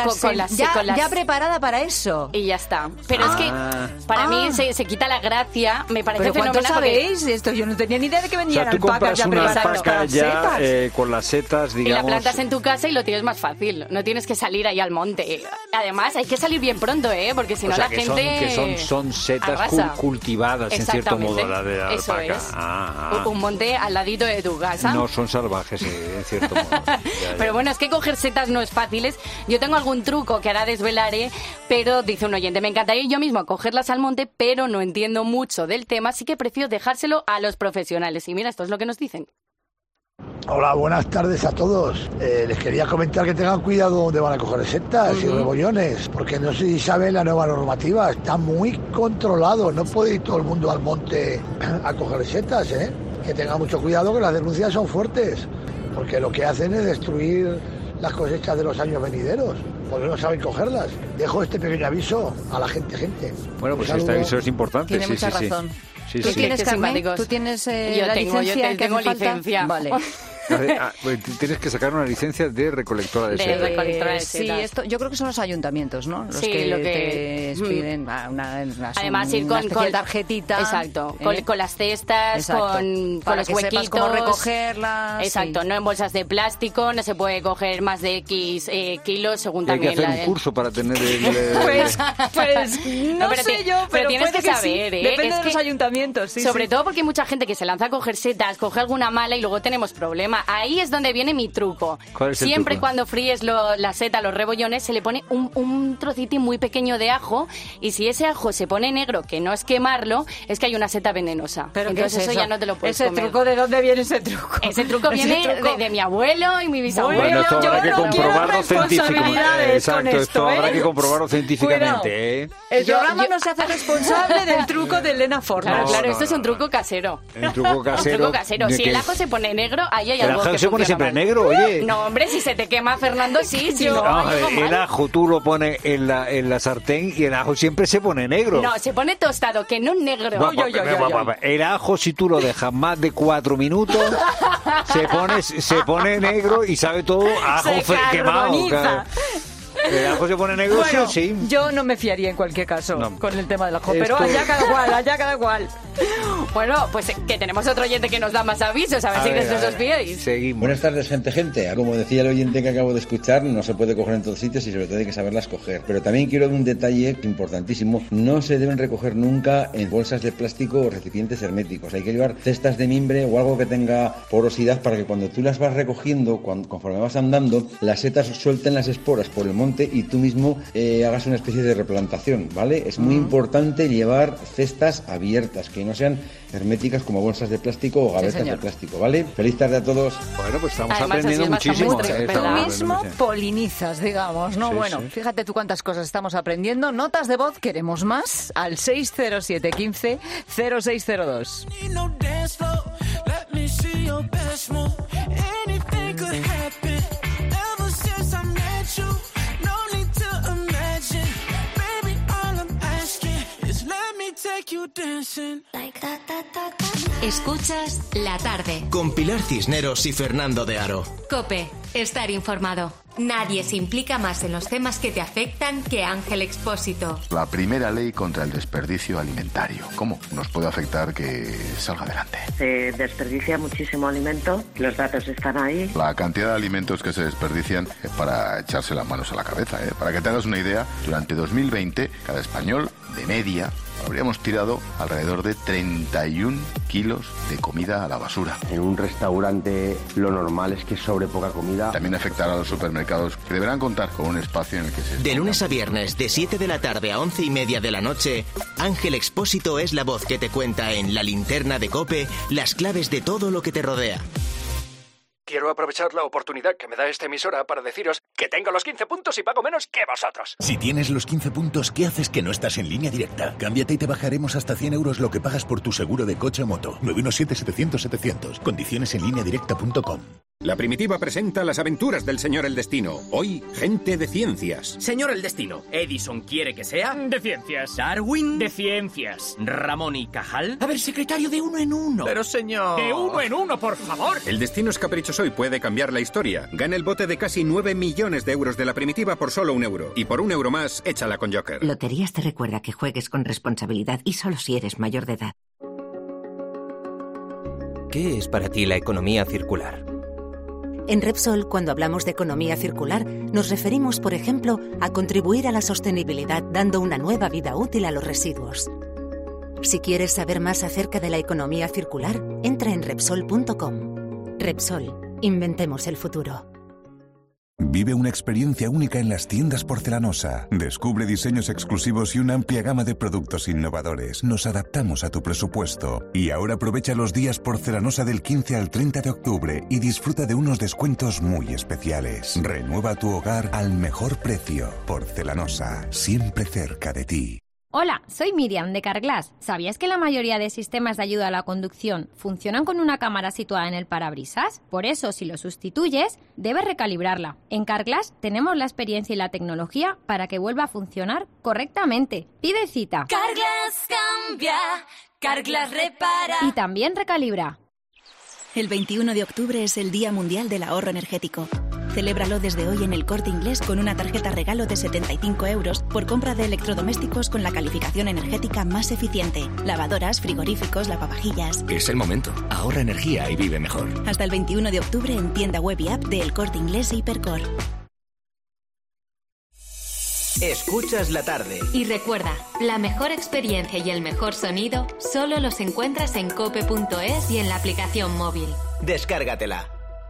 ya preparada para eso. Y ya está. Pero es que para mí se quita la gracia, me parece ¿Pero fenomenal. ¿cuánto sabéis de esto? Yo no tenía ni idea de que venían tú alpacas ya compras una preparadas alpaca para ya setas. con las setas, digamos... Y la plantas en tu casa y lo tienes más fácil. No tienes que salir ahí al monte. Además, hay que salir bien pronto, porque si no la gente... son setas cultivadas, en cierto modo, la de la Eso alpaca. es. Un monte al ladito de tu casa. No son salvajes, en cierto modo. Pero bueno, es que coger setas no es fácil. Yo tengo algún truco que ahora desvelaré, pero dice un oyente, me encantaría yo mismo cogerlas al monte, pero no entiendo mucho del tema, así que prefiero dejárselo a los profesionales. Y mira, esto es lo que nos dicen. Hola, buenas tardes a todos. Les quería comentar que tengan cuidado donde van a coger setas y rebollones, porque no sé si saben la nueva normativa, está muy controlado, no puede ir todo el mundo al monte a coger setas, que tengan mucho cuidado, que las denuncias son fuertes, porque lo que hacen es destruir las cosechas de los años venideros, porque no saben cogerlas. Dejo este pequeño aviso a la gente. Bueno, pues este aviso es importante. Tiene mucha razón. Sí. ¿Tú tienes, Carmen? ¿Tú tienes la licencia? Yo tengo licencia. Vale. Tienes que sacar una licencia de recolectora de setas. Sí, esto, yo creo que son los ayuntamientos, ¿no? Los que te piden además ir con tarjetita. Exacto, con las cestas, con los huequitos. Cómo recogerlas. Exacto, no en bolsas de plástico, no se puede coger más de X kilos, según también. Hay que hacer un curso para tener Pues no sé yo, pero tienes que saber, Depende de los ayuntamientos, sobre todo porque hay mucha gente que se lanza a coger setas, coge alguna mala y luego tenemos problema. Ahí es donde viene mi truco. ¿Cuál es el Siempre truco? Cuando fríes la seta, los rebollones, se le pone un trocito muy pequeño de ajo, y si ese ajo se pone negro, que no es quemarlo, es que hay una seta venenosa. ¿Pero entonces qué es eso ya no te lo puedes ¿Ese comer. truco de dónde viene ese truco? Ese truco viene de mi abuelo y mi bisabuelo. Bueno, esto habrá que comprobarlo científicamente. Exacto, esto habrá que comprobarlo científicamente. El programa no se hace responsable del truco de Elena Fornas. Claro, esto es un truco casero. Un truco casero. Si el ajo se pone negro, ahí hay algo que se pone siempre negro, oye. No, hombre, si se te quema, Fernando, sí. Si no, a ver, el ajo tú lo pones en la sartén y el ajo siempre se pone negro. No, se pone tostado, que no negro. El ajo, si tú lo dejas más de 4 minutos, se pone negro y sabe todo ajo quemado. El ajo se pone negocio, bueno, sí. Yo no me fiaría en cualquier caso con el tema del ajo, pero allá cada cual. Bueno, pues que tenemos otro oyente que nos da más avisos, a ver si les os fiáis. Seguimos. Buenas tardes, gente. Como decía el oyente que acabo de escuchar, no se puede coger en todos sitios y sobre todo hay que saberlas coger. Pero también quiero dar un detalle importantísimo. No se deben recoger nunca en bolsas de plástico o recipientes herméticos. Hay que llevar cestas de mimbre o algo que tenga porosidad para que cuando tú las vas recogiendo, conforme vas andando, las setas suelten las esporas por el monte y tú mismo hagas una especie de replantación, ¿vale? Es muy importante llevar cestas abiertas, que no sean herméticas como bolsas de plástico o gavetas de plástico, ¿vale? Feliz tarde a todos. Bueno, pues estamos aprendiendo muchísimo. Tú mismo polinizas, digamos, ¿no? Sí, bueno, sí. Fíjate tú cuántas cosas estamos aprendiendo. Notas de voz, queremos más, al 607 15 0602. Escuchas La Tarde. Con Pilar Cisneros y Fernando de Aro. COPE. Estar informado. Nadie se implica más en los temas que te afectan que Ángel Expósito. La primera ley contra el desperdicio alimentario. ¿Cómo nos puede afectar que salga adelante? Se desperdicia muchísimo alimento, los datos están ahí. La cantidad de alimentos que se desperdician es para echarse las manos a la cabeza. Para que te hagas una idea, durante 2020, cada español, de media, habríamos tirado alrededor de 31 kilos de comida a la basura. En un restaurante lo normal es que sobre poca comida. También afectará a los supermercados, que deberán contar con un espacio en el que se... De lunes a viernes, de 7 de la tarde a 11:30 de la noche, Ángel Expósito es la voz que te cuenta en La Linterna de COPE las claves de todo lo que te rodea. Quiero aprovechar la oportunidad que me da esta emisora para deciros que tengo los 15 puntos y pago menos que vosotros. Si tienes los 15 puntos, ¿qué haces que no estás en Línea Directa? Cámbiate y te bajaremos hasta 100 euros lo que pagas por tu seguro de coche o moto. 917-700-700. Condiciones en lineadirecta.com. La Primitiva presenta las aventuras del Señor El Destino. Hoy, gente de ciencias. Señor El Destino, ¿Edison quiere que sea? De ciencias. ¿Darwin? De ciencias. ¿Ramón y Cajal? A ver, secretario, de uno en uno. Pero señor... De uno en uno, por favor. El destino es caprichoso y puede cambiar la historia. Gana el bote de casi 9 millones de euros de La Primitiva por solo €1. Y por €1 más, échala con Joker. Loterías te recuerda que juegues con responsabilidad y solo si eres mayor de edad. ¿Qué es para ti la economía circular? En Repsol, cuando hablamos de economía circular, nos referimos, por ejemplo, a contribuir a la sostenibilidad dando una nueva vida útil a los residuos. Si quieres saber más acerca de la economía circular, entra en Repsol.com. Repsol, inventemos el futuro. Vive una experiencia única en las tiendas Porcelanosa. Descubre diseños exclusivos y una amplia gama de productos innovadores. Nos adaptamos a tu presupuesto. Y ahora aprovecha los días Porcelanosa del 15 al 30 de octubre y disfruta de unos descuentos muy especiales. Renueva tu hogar al mejor precio. Porcelanosa, siempre cerca de ti. Hola, soy Miriam de Carglass. ¿Sabías que la mayoría de sistemas de ayuda a la conducción funcionan con una cámara situada en el parabrisas? Por eso, si lo sustituyes, debes recalibrarla. En Carglass tenemos la experiencia y la tecnología para que vuelva a funcionar correctamente. Pide cita. Carglass cambia, Carglass repara. Y también recalibra. El 21 de octubre es el Día Mundial del Ahorro Energético. Celébralo desde hoy en El Corte Inglés con una tarjeta regalo de 75 € por compra de electrodomésticos con la calificación energética más eficiente. Lavadoras, frigoríficos, lavavajillas. Es el momento. Ahorra energía y vive mejor. Hasta el 21 de octubre en tienda web y app de El Corte Inglés e Hipercor. Escuchas la tarde. Y recuerda, la mejor experiencia y el mejor sonido solo los encuentras en cope.es y en la aplicación móvil. Descárgatela.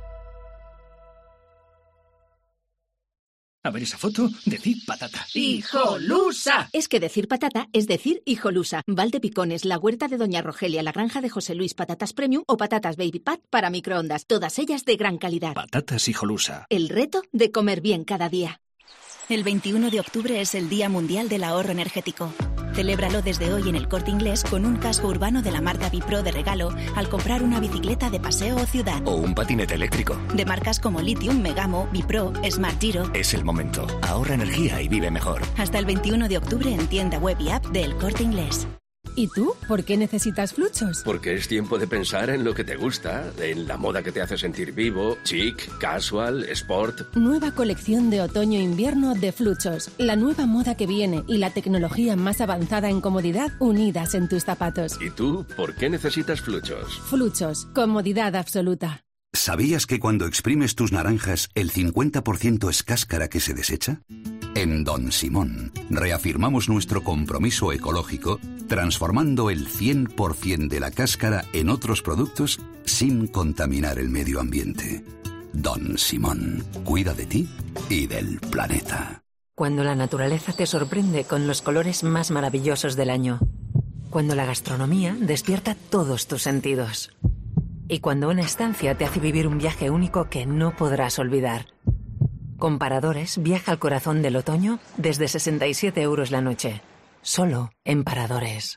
A ver esa foto, decir patata. ¡Hijolusa! Es que decir patata es decir hijolusa. Valdepicones, la huerta de Doña Rogelia, la granja de José Luis, patatas premium o patatas baby pat para microondas. Todas ellas de gran calidad. Patatas hijolusa. El reto de comer bien cada día. El 21 de octubre es el Día Mundial del Ahorro Energético. Celébralo desde hoy en El Corte Inglés con un casco urbano de la marca Bipro de regalo al comprar una bicicleta de paseo o ciudad. O un patinete eléctrico. De marcas como Lithium, Megamo, Bipro, Smart Giro. Es el momento. Ahorra energía y vive mejor. Hasta el 21 de octubre en tienda web y app de El Corte Inglés. ¿Y tú? ¿Por qué necesitas Fluchos? Porque es tiempo de pensar en lo que te gusta, en la moda que te hace sentir vivo, chic, casual, sport. Nueva colección de otoño-invierno de Fluchos. La nueva moda que viene y la tecnología más avanzada en comodidad unidas en tus zapatos. ¿Y tú? ¿Por qué necesitas Fluchos? Fluchos. Comodidad absoluta. ¿Sabías que cuando exprimes tus naranjas, el 50% es cáscara que se desecha? En Don Simón, reafirmamos nuestro compromiso ecológico, transformando el 100% de la cáscara en otros productos sin contaminar el medio ambiente. Don Simón, cuida de ti y del planeta. Cuando la naturaleza te sorprende con los colores más maravillosos del año. Cuando la gastronomía despierta todos tus sentidos. Y cuando una estancia te hace vivir un viaje único que no podrás olvidar. Con Paradores viaja al corazón del otoño desde 67 € la noche. Solo en Paradores.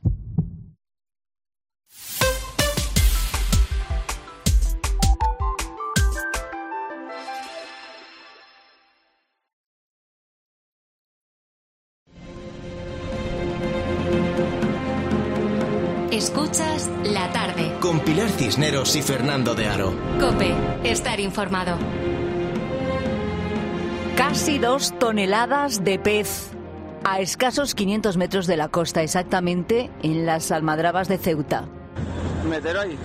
Escuchas La Tarde. Con Pilar Cisneros y Fernando de Aro. COPE. Estar informado. Casi 2 toneladas de pez a escasos 500 metros de la costa, exactamente en las almadrabas de Ceuta. Meter ahí.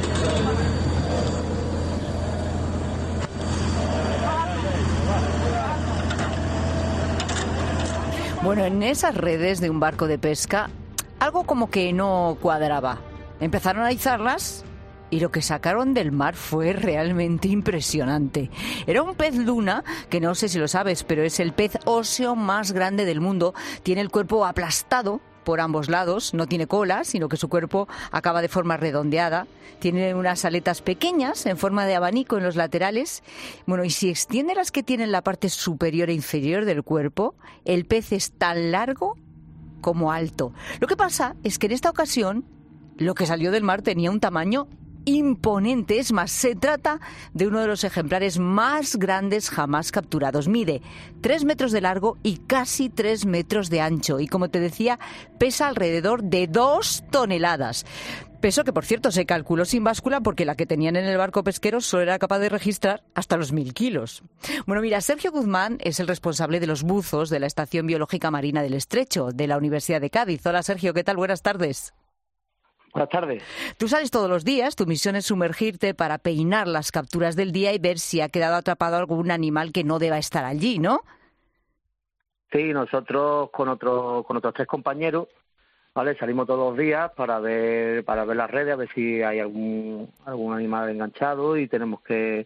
Bueno, en esas redes de un barco de pesca, algo como que no cuadraba. Empezaron a izarlas y lo que sacaron del mar fue realmente impresionante. Era un pez luna, que no sé si lo sabes, pero es el pez óseo más grande del mundo. Tiene el cuerpo aplastado por ambos lados, no tiene cola, sino que su cuerpo acaba de forma redondeada. Tiene unas aletas pequeñas en forma de abanico en los laterales. Bueno, y si extiende las que tiene en la parte superior e inferior del cuerpo, el pez es tan largo como alto. Lo que pasa es que en esta ocasión, lo que salió del mar tenía un tamaño imponente. Es más, se trata de uno de los ejemplares más grandes jamás capturados. Mide 3 metros de largo y casi 3 metros de ancho. Y como te decía, pesa alrededor de 2 toneladas. Peso que, por cierto, se calculó sin báscula porque la que tenían en el barco pesquero solo era capaz de registrar hasta los 1000 kilos. Bueno, mira, Sergio Guzmán es el responsable de los buzos de la Estación Biológica Marina del Estrecho, de la Universidad de Cádiz. Hola, Sergio, ¿qué tal? Buenas tardes. Buenas tardes. Tú sales todos los días, tu misión es sumergirte para peinar las capturas del día y ver si ha quedado atrapado algún animal que no deba estar allí, ¿no? Sí, nosotros con otros 3 compañeros, ¿vale? Salimos todos los días para ver las redes, a ver si hay algún animal enganchado y tenemos que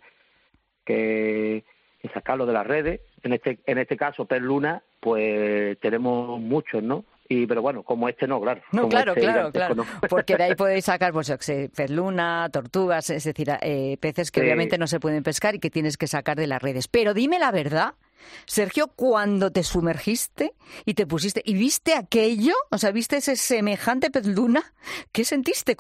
sacarlo de las redes. En este caso, pez luna, pues tenemos muchos, ¿no? Pero bueno, como no, claro. No, claro. No. Porque de ahí podéis sacar, pues, pez luna, tortugas, es decir, peces que obviamente no se pueden pescar y que tienes que sacar de las redes. Pero dime la verdad, Sergio, cuando te sumergiste y te pusiste y viste aquello, o sea, viste ese semejante pez luna, ¿qué sentiste?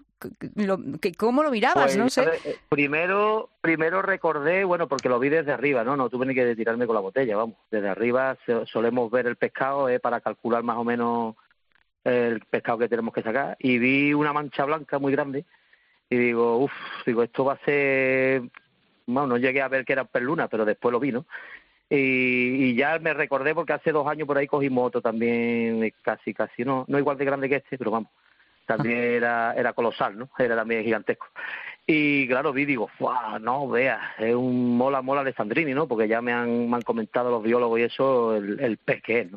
¿Cómo lo mirabas? Pues, no sé. Primero recordé, bueno, porque lo vi desde arriba, no tuve ni que tirarme con la botella, vamos. Desde arriba solemos ver el pescado para calcular más o menos el pescado que tenemos que sacar. Y vi una mancha blanca muy grande y digo, esto va a ser... Bueno, no llegué a ver que era pez luna, pero después lo vi, ¿no? Y ya me recordé porque hace 2 años por ahí cogimos otro también, casi, no igual de grande que este, pero vamos, también era colosal, ¿no? Era también gigantesco. Y claro, digo, ¡guau! No, veas, es un mola alessandrini, ¿no? Porque ya me han comentado los biólogos y eso, el pez que es, ¿no?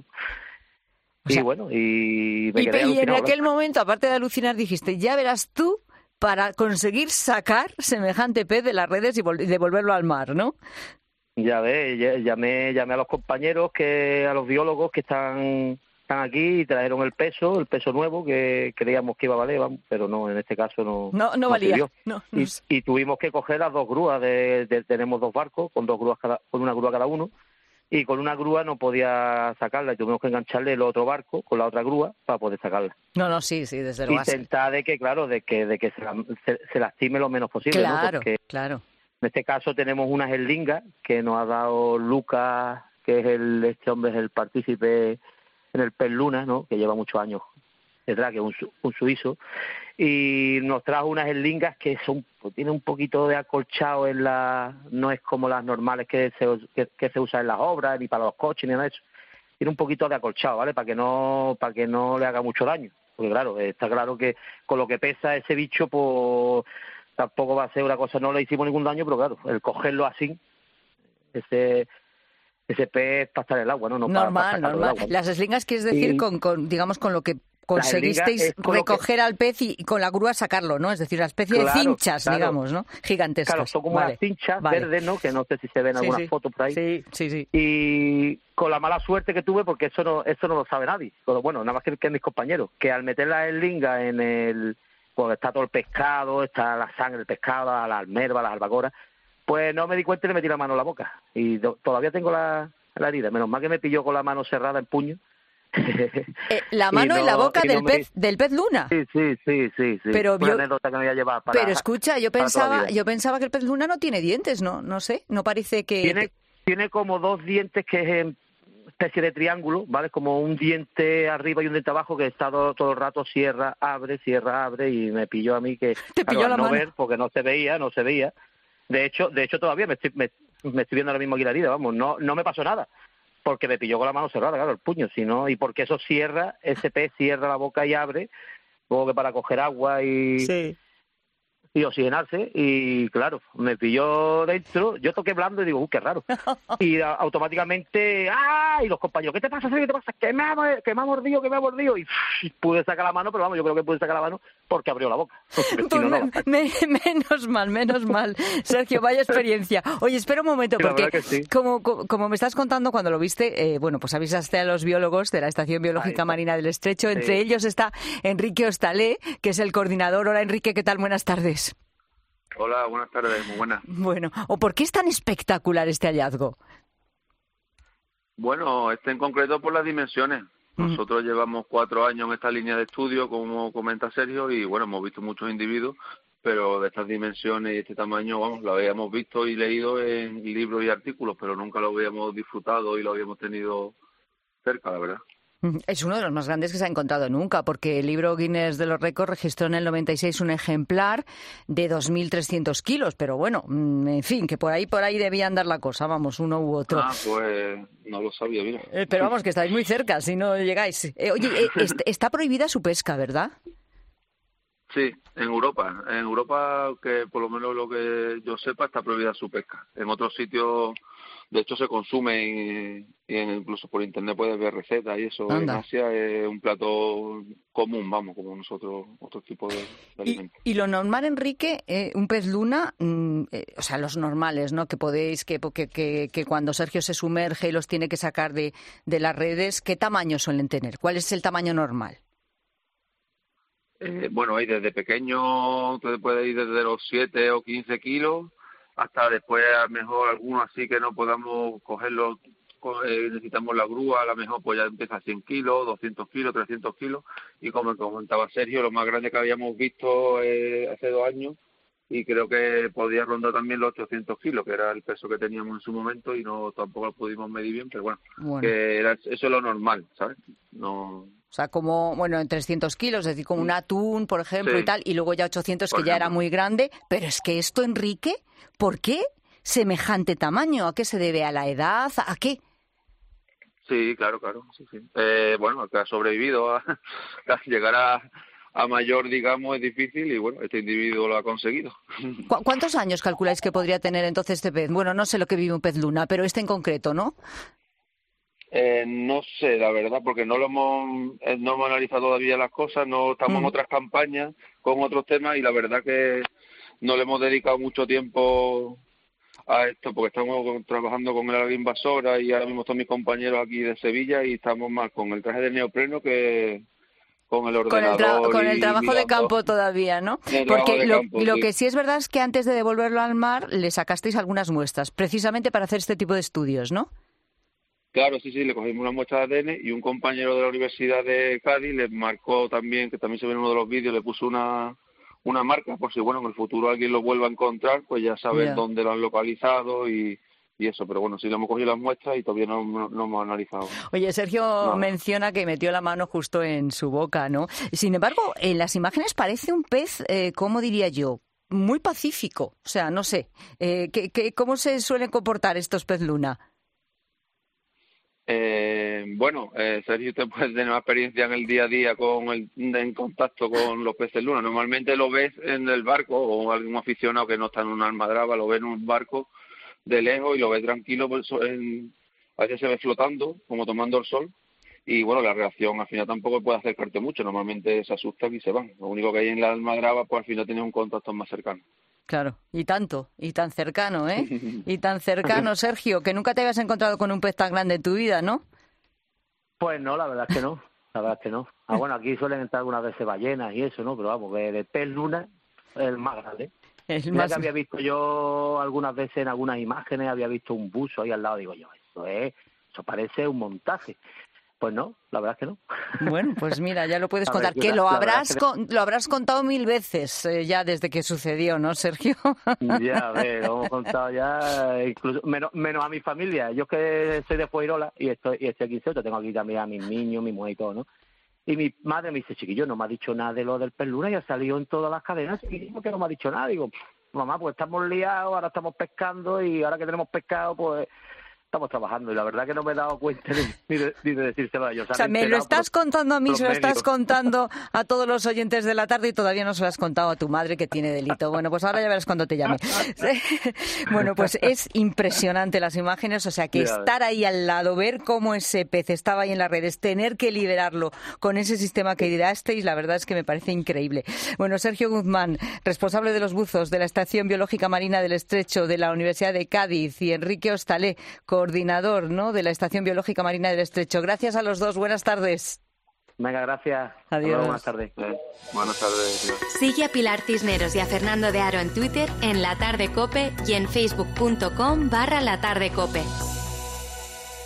O sea, y bueno, y me quedé alucinado, en aquel momento, aparte de alucinar, dijiste, ya verás tú para conseguir sacar semejante pez de las redes y devolverlo al mar, ¿no? Ya ves, llamé a los compañeros, a los biólogos que están aquí y trajeron el peso nuevo que creíamos que iba a valer, pero no, en este caso no valía. No. Y tuvimos que coger las 2 grúas, tenemos 2 barcos con 2 grúas con una grúa cada uno, y con una grúa no podía sacarla y tuvimos que engancharle el otro barco con la otra grúa para poder sacarla. No, sí, desde luego. Intentar de que se lastime lo menos posible, claro, ¿no? Porque claro. En este caso tenemos unas eslingas que nos ha dado Lucas, que es este hombre es el partícipe en el pez luna, ¿no? Que lleva muchos años detrás, que es un suizo, y nos trajo unas eslingas que tienen un poquito de acolchado no es como las normales que se usan en las obras, ni para los coches, ni nada de eso. Tiene un poquito de acolchado, ¿vale? Para que no le haga mucho daño. Porque claro, está claro que con lo que pesa ese bicho, pues tampoco va a ser una cosa, no le hicimos ningún daño, pero claro, el cogerlo así, ese pez para estar en el agua, ¿no? Normal. Las eslingas, quieres decir, con digamos, con lo que conseguisteis recoger al pez y con la grúa sacarlo, ¿no? Es decir, una especie de cinchas, digamos, ¿no? Gigantescas. Claro, son como unas cinchas verdes, ¿no? Que no sé si se ven algunas fotos por ahí. Sí. Y con la mala suerte que tuve, porque eso no lo sabe nadie, bueno, nada más que mis compañeros, que al meter la eslinga pues está todo el pescado, está la sangre del pescado, la almerva, las albacoras, pues no me di cuenta y le metí la mano en la boca. Y todavía tengo la herida. Menos mal que me pilló con la mano cerrada en puño. La mano en la boca del pez luna. Sí. Pero una anécdota que me voy a llevar para... Pero escucha, yo pensaba que el pez luna no tiene dientes, no sé, no parece que... Tiene como 2 dientes que es en especie de triángulo, ¿vale? Como un diente arriba y un diente abajo que está todo el rato cierra, abre, y me pilló a mí que... Te pilló la mano. Ver, porque no se veía. De hecho todavía me estoy viendo ahora mismo aquí la herida, vamos, no me pasó nada, porque me pilló con la mano cerrada, claro, el puño, y porque eso ese pez cierra la boca y abre, luego que para coger agua y oxigenarse, y claro, me pilló dentro, yo toqué blando y digo, qué raro, y automáticamente, y los compañeros, ¿qué te pasa, Sergio? ¿Qué te pasa? Que me ha mordido, y pude sacar la mano, pero vamos, yo creo que pude sacar la mano porque abrió la boca. Menos mal, Sergio, vaya experiencia. Oye, espera un momento, porque como me estás contando, cuando lo viste, pues avisaste a los biólogos de la Estación Biológica Marina del Estrecho, entre ellos está Enrique Hostalé, que es el coordinador. Hola, Enrique, ¿qué tal? Buenas tardes. Hola, buenas tardes, muy buenas. Bueno, ¿por qué es tan espectacular este hallazgo? Bueno, en concreto por las dimensiones. Nosotros llevamos 4 años en esta línea de estudio, como comenta Sergio, y bueno, hemos visto muchos individuos, pero de estas dimensiones y este tamaño, vamos, lo habíamos visto y leído en libros y artículos, pero nunca lo habíamos disfrutado y lo habíamos tenido cerca, la verdad. Es uno de los más grandes que se ha encontrado nunca, porque el libro Guinness de los Récords registró en el 96 un ejemplar de 2.300 kilos, pero bueno, en fin, que por ahí debía andar la cosa, vamos, uno u otro. Pues no lo sabía, mira. Pero vamos, que estáis muy cerca, si no llegáis. Oye, está prohibida su pesca, ¿verdad? Sí, en Europa, que por lo menos lo que yo sepa, está prohibida su pesca. En otros sitios, de hecho, se consume y incluso por internet puedes ver recetas y eso. Anda. En Asia es un plato común, vamos, como nosotros, otro tipo de alimentos. Y lo normal, Enrique, un pez luna, o sea, los normales, ¿no? Que cuando Sergio se sumerge y los tiene que sacar de las redes, ¿qué tamaño suelen tener? ¿Cuál es el tamaño normal? Bueno, hay desde pequeño, te puede ir desde los 7 o 15 kilos, hasta después a lo mejor algunos así que no podamos cogerlos, necesitamos la grúa, a lo mejor pues ya empieza a 100 kilos, 200 kilos, 300 kilos, y como comentaba Sergio, lo más grande que habíamos visto hace 2 años, y creo que podía rondar también los 800 kilos, que era el peso que teníamos en su momento, y no tampoco lo pudimos medir bien, pero bueno. Que eso es lo normal, ¿sabes? No... O sea, como, bueno, en 300 kilos, es decir, como un atún, por ejemplo, sí. Y tal, y luego ya 800, Por que ya ejemplo. era muy grande. Pero es que esto, Enrique, ¿por qué semejante tamaño? ¿A qué se debe? ¿A la edad? ¿A qué? Sí, claro, sí. Bueno, que ha sobrevivido a llegar a mayor, digamos, es difícil, y bueno, este individuo lo ha conseguido. ¿Cuántos años calculáis que podría tener entonces este pez? Bueno, no sé lo que vive un pez luna, pero este en concreto, ¿no? No sé, la verdad, porque no hemos analizado todavía las cosas, no estamos en otras campañas con otros temas, y la verdad que no le hemos dedicado mucho tiempo a esto, porque estamos trabajando con el área invasora y ahora mismo están mis compañeros aquí de Sevilla y estamos más con el traje de neopreno que con el ordenador. Con el trabajo de campo todavía, ¿no? Porque lo que sí es verdad es que antes de devolverlo al mar le sacasteis algunas muestras, precisamente para hacer este tipo de estudios, ¿no? Claro, sí, le cogimos una muestra de ADN y un compañero de la Universidad de Cádiz le marcó también, que también se ve en uno de los vídeos, le puso una marca por si, bueno, en el futuro alguien lo vuelva a encontrar, pues ya saben dónde lo han localizado y eso. Pero bueno, sí le hemos cogido las muestras y todavía no hemos analizado. Oye, Sergio menciona que metió la mano justo en su boca, ¿no? Sin embargo, en las imágenes parece un pez, ¿cómo diría yo? Muy pacífico. O sea, no sé. ¿Cómo se suelen comportar estos pez luna? Bueno, Sergio, usted puede tener más experiencia en el día a día en contacto con los peces luna. Normalmente lo ves en el barco, o algún aficionado que no está en una almadraba lo ve en un barco de lejos y lo ve tranquilo, a veces se ve flotando, como tomando el sol, y bueno, la reacción al final tampoco puede acercarte mucho, normalmente se asustan y se van. Lo único que hay en la almadraba, pues al final tienes un contacto más cercano. Claro, y tanto, y tan cercano, ¿eh? Y tan cercano, Sergio, que nunca te habías encontrado con un pez tan grande en tu vida, ¿no? Pues no, la verdad es que no. Bueno, aquí suelen entrar algunas veces ballenas y eso, ¿no? Pero vamos, que el pez luna es el más grande. Que había visto yo algunas veces en algunas imágenes, había visto un buzo ahí al lado, digo yo, eso parece un montaje. Pues no, la verdad es que no. Bueno, pues mira, ya lo puedes contar, que lo habrás contado 1000 veces ya desde que sucedió, ¿no, Sergio? Ya, lo hemos contado ya, incluso menos a mi familia. Yo que soy de Fuengirola y estoy aquí en Ceuta, tengo aquí también a mis niños, mi mujer y todo, ¿no? Y mi madre me dice, chiquillo, no me ha dicho nada de lo del pez luna, ya salió en todas las cadenas, y ¿por qué no me ha dicho nada? Digo, mamá, pues estamos liados, ahora estamos pescando, y ahora que tenemos pescado, pues estamos trabajando, y la verdad que no me he dado cuenta ni de decírselo a ellos. O sea, me lo estás contando a mí, se lo estás contando a todos los oyentes de la tarde y todavía no se lo has contado a tu madre, que tiene delito. Bueno, pues ahora ya verás cuando te llame. Bueno, pues es impresionante las imágenes, o sea, que estar ahí al lado, ver cómo ese pez estaba ahí en las redes, tener que liberarlo con ese sistema que ideasteis, la verdad es que me parece increíble. Bueno, Sergio Guzmán, responsable de los buzos de la Estación Biológica Marina del Estrecho de la Universidad de Cádiz, y Enrique Hostalé, coordinador, ¿no?, de la Estación Biológica Marina del Estrecho. Gracias a los dos. Buenas tardes. Venga, gracias. Adiós. Buenas tardes. Buenas tardes. Sigue a Pilar Cisneros y a Fernando de Aro en Twitter, en La Tarde Cope y en facebook.com/latardecope.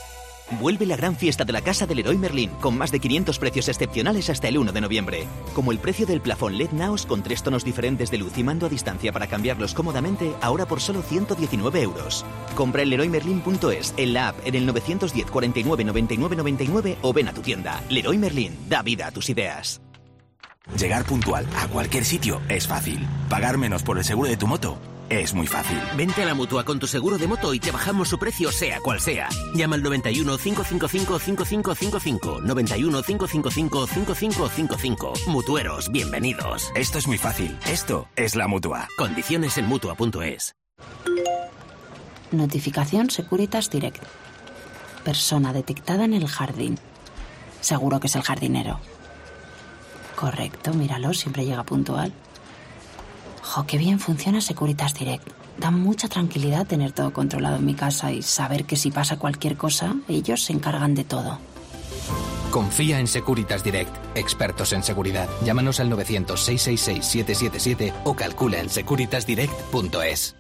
Vuelve la gran fiesta de la Casa del Leroy Merlin, con más de 500 precios excepcionales hasta el 1 de noviembre. Como el precio del plafón LED Naos con 3 tonos diferentes de luz y mando a distancia para cambiarlos cómodamente, ahora por solo 119 euros. Compra en leroymerlin.es, en la app, en el 910 49 99 99 o ven a tu tienda. Leroy Merlin, da vida a tus ideas. Llegar puntual a cualquier sitio es fácil. Pagar menos por el seguro de tu moto es muy fácil. Vente a la Mutua con tu seguro de moto y te bajamos su precio sea cual sea. Llama al 91 555 5555. 91 555 5555. Mutueros, bienvenidos. Esto es muy fácil. Esto es la Mutua. Condiciones en Mutua.es. Notificación Securitas Direct. Persona detectada en el jardín. Seguro que es el jardinero. Correcto, míralo, siempre llega puntual. Jo, qué bien funciona Securitas Direct. Da mucha tranquilidad tener todo controlado en mi casa y saber que si pasa cualquier cosa, ellos se encargan de todo. Confía en Securitas Direct, expertos en seguridad. Llámanos al 900-666-777 o calcula en securitasdirect.es.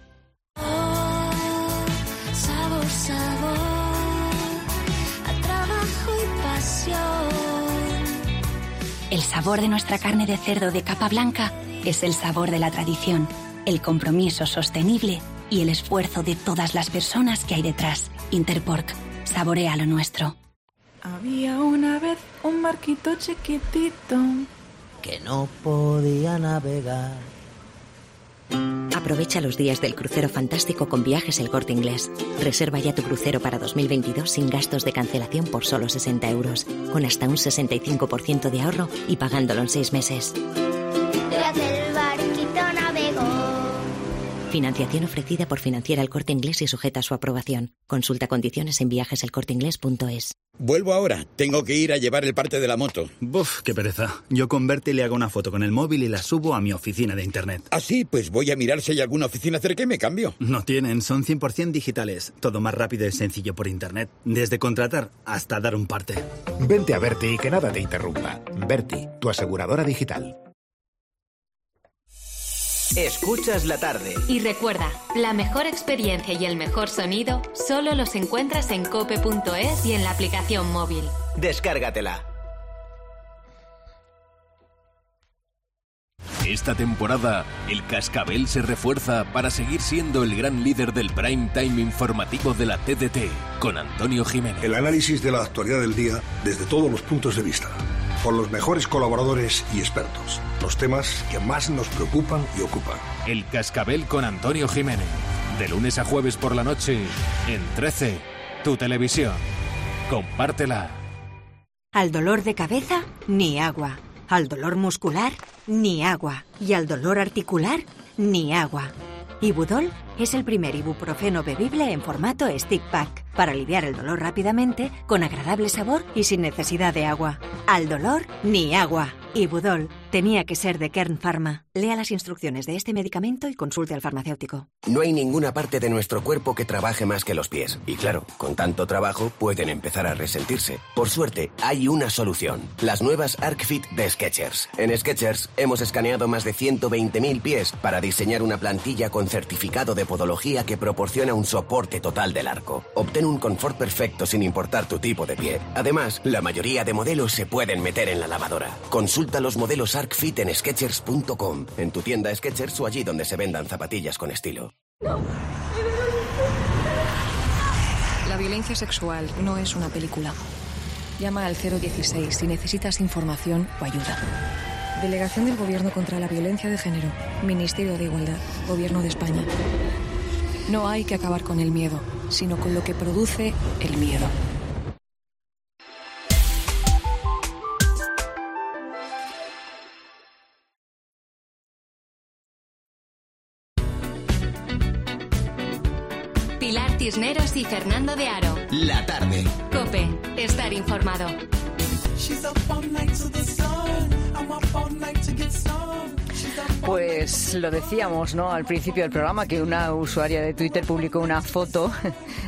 Sabor, sabor, a trabajo y pasión. El sabor de nuestra carne de cerdo de capa blanca es el sabor de la tradición, el compromiso sostenible y el esfuerzo de todas las personas que hay detrás. Interpork, saborea lo nuestro. Había una vez un barquito chiquitito que no podía navegar. Aprovecha los días del crucero fantástico con Viajes El Corte Inglés. Reserva ya tu crucero para 2022 sin gastos de cancelación por solo 60 euros, con hasta un 65% de ahorro y pagándolo en 6 meses. El barquito navegó. Financiación ofrecida por Financiera El Corte Inglés y sujeta a su aprobación. Consulta condiciones en viajeselcorteinglés.es. Vuelvo ahora. Tengo que ir a llevar el parte de la moto. Buf, qué pereza. Yo con Berti le hago una foto con el móvil y la subo a mi oficina de internet. ¿Ah, sí? Pues voy a mirar si hay alguna oficina cerca y me cambio. No tienen, son 100% digitales. Todo más rápido y sencillo por internet. Desde contratar hasta dar un parte. Vente a Berti y que nada te interrumpa. Berti, tu aseguradora digital. Escuchas la tarde. Y recuerda, la mejor experiencia y el mejor sonido solo los encuentras en cope.es y en la aplicación móvil. Descárgatela. Esta temporada, el Cascabel se refuerza para seguir siendo el gran líder del prime time informativo de la TDT, con Antonio Jiménez. El análisis de la actualidad del día desde todos los puntos de vista, con los mejores colaboradores y expertos, los temas que más nos preocupan y ocupan. El Cascabel con Antonio Jiménez, de lunes a jueves por la noche, en 13, tu televisión. Compártela. Al dolor de cabeza, ni agua. Al dolor muscular, ni agua. Y al dolor articular, ni agua. Ibudol es el primer ibuprofeno bebible en formato stick pack para aliviar el dolor rápidamente, con agradable sabor y sin necesidad de agua. Al dolor, ni agua. Ibudol tenía que ser de Kern Pharma. Lea las instrucciones de este medicamento y consulte al farmacéutico. No hay ninguna parte de nuestro cuerpo que trabaje más que los pies. Y claro, con tanto trabajo pueden empezar a resentirse. Por suerte, hay una solución. Las nuevas ArcFit de Skechers. En Skechers hemos escaneado más de 120.000 pies para diseñar una plantilla con certificado de podología que proporciona un soporte total del arco. Obtén un confort perfecto sin importar tu tipo de pie. Además, la mayoría de modelos se pueden meter en la lavadora. Consulta los modelos ArcFit en Skechers.com, en tu tienda Skechers o allí donde se vendan zapatillas con estilo. La violencia sexual no es una película. Llama al 016 si necesitas información o ayuda. Delegación del Gobierno contra la Violencia de Género. Ministerio de Igualdad. Gobierno de España. No hay que acabar con el miedo, sino con lo que produce el miedo. Pilar Cisneros y Fernando de Aro. La tarde. COPE. Estar informado. Pues lo decíamos, ¿no?, al principio del programa, que una usuaria de Twitter publicó una foto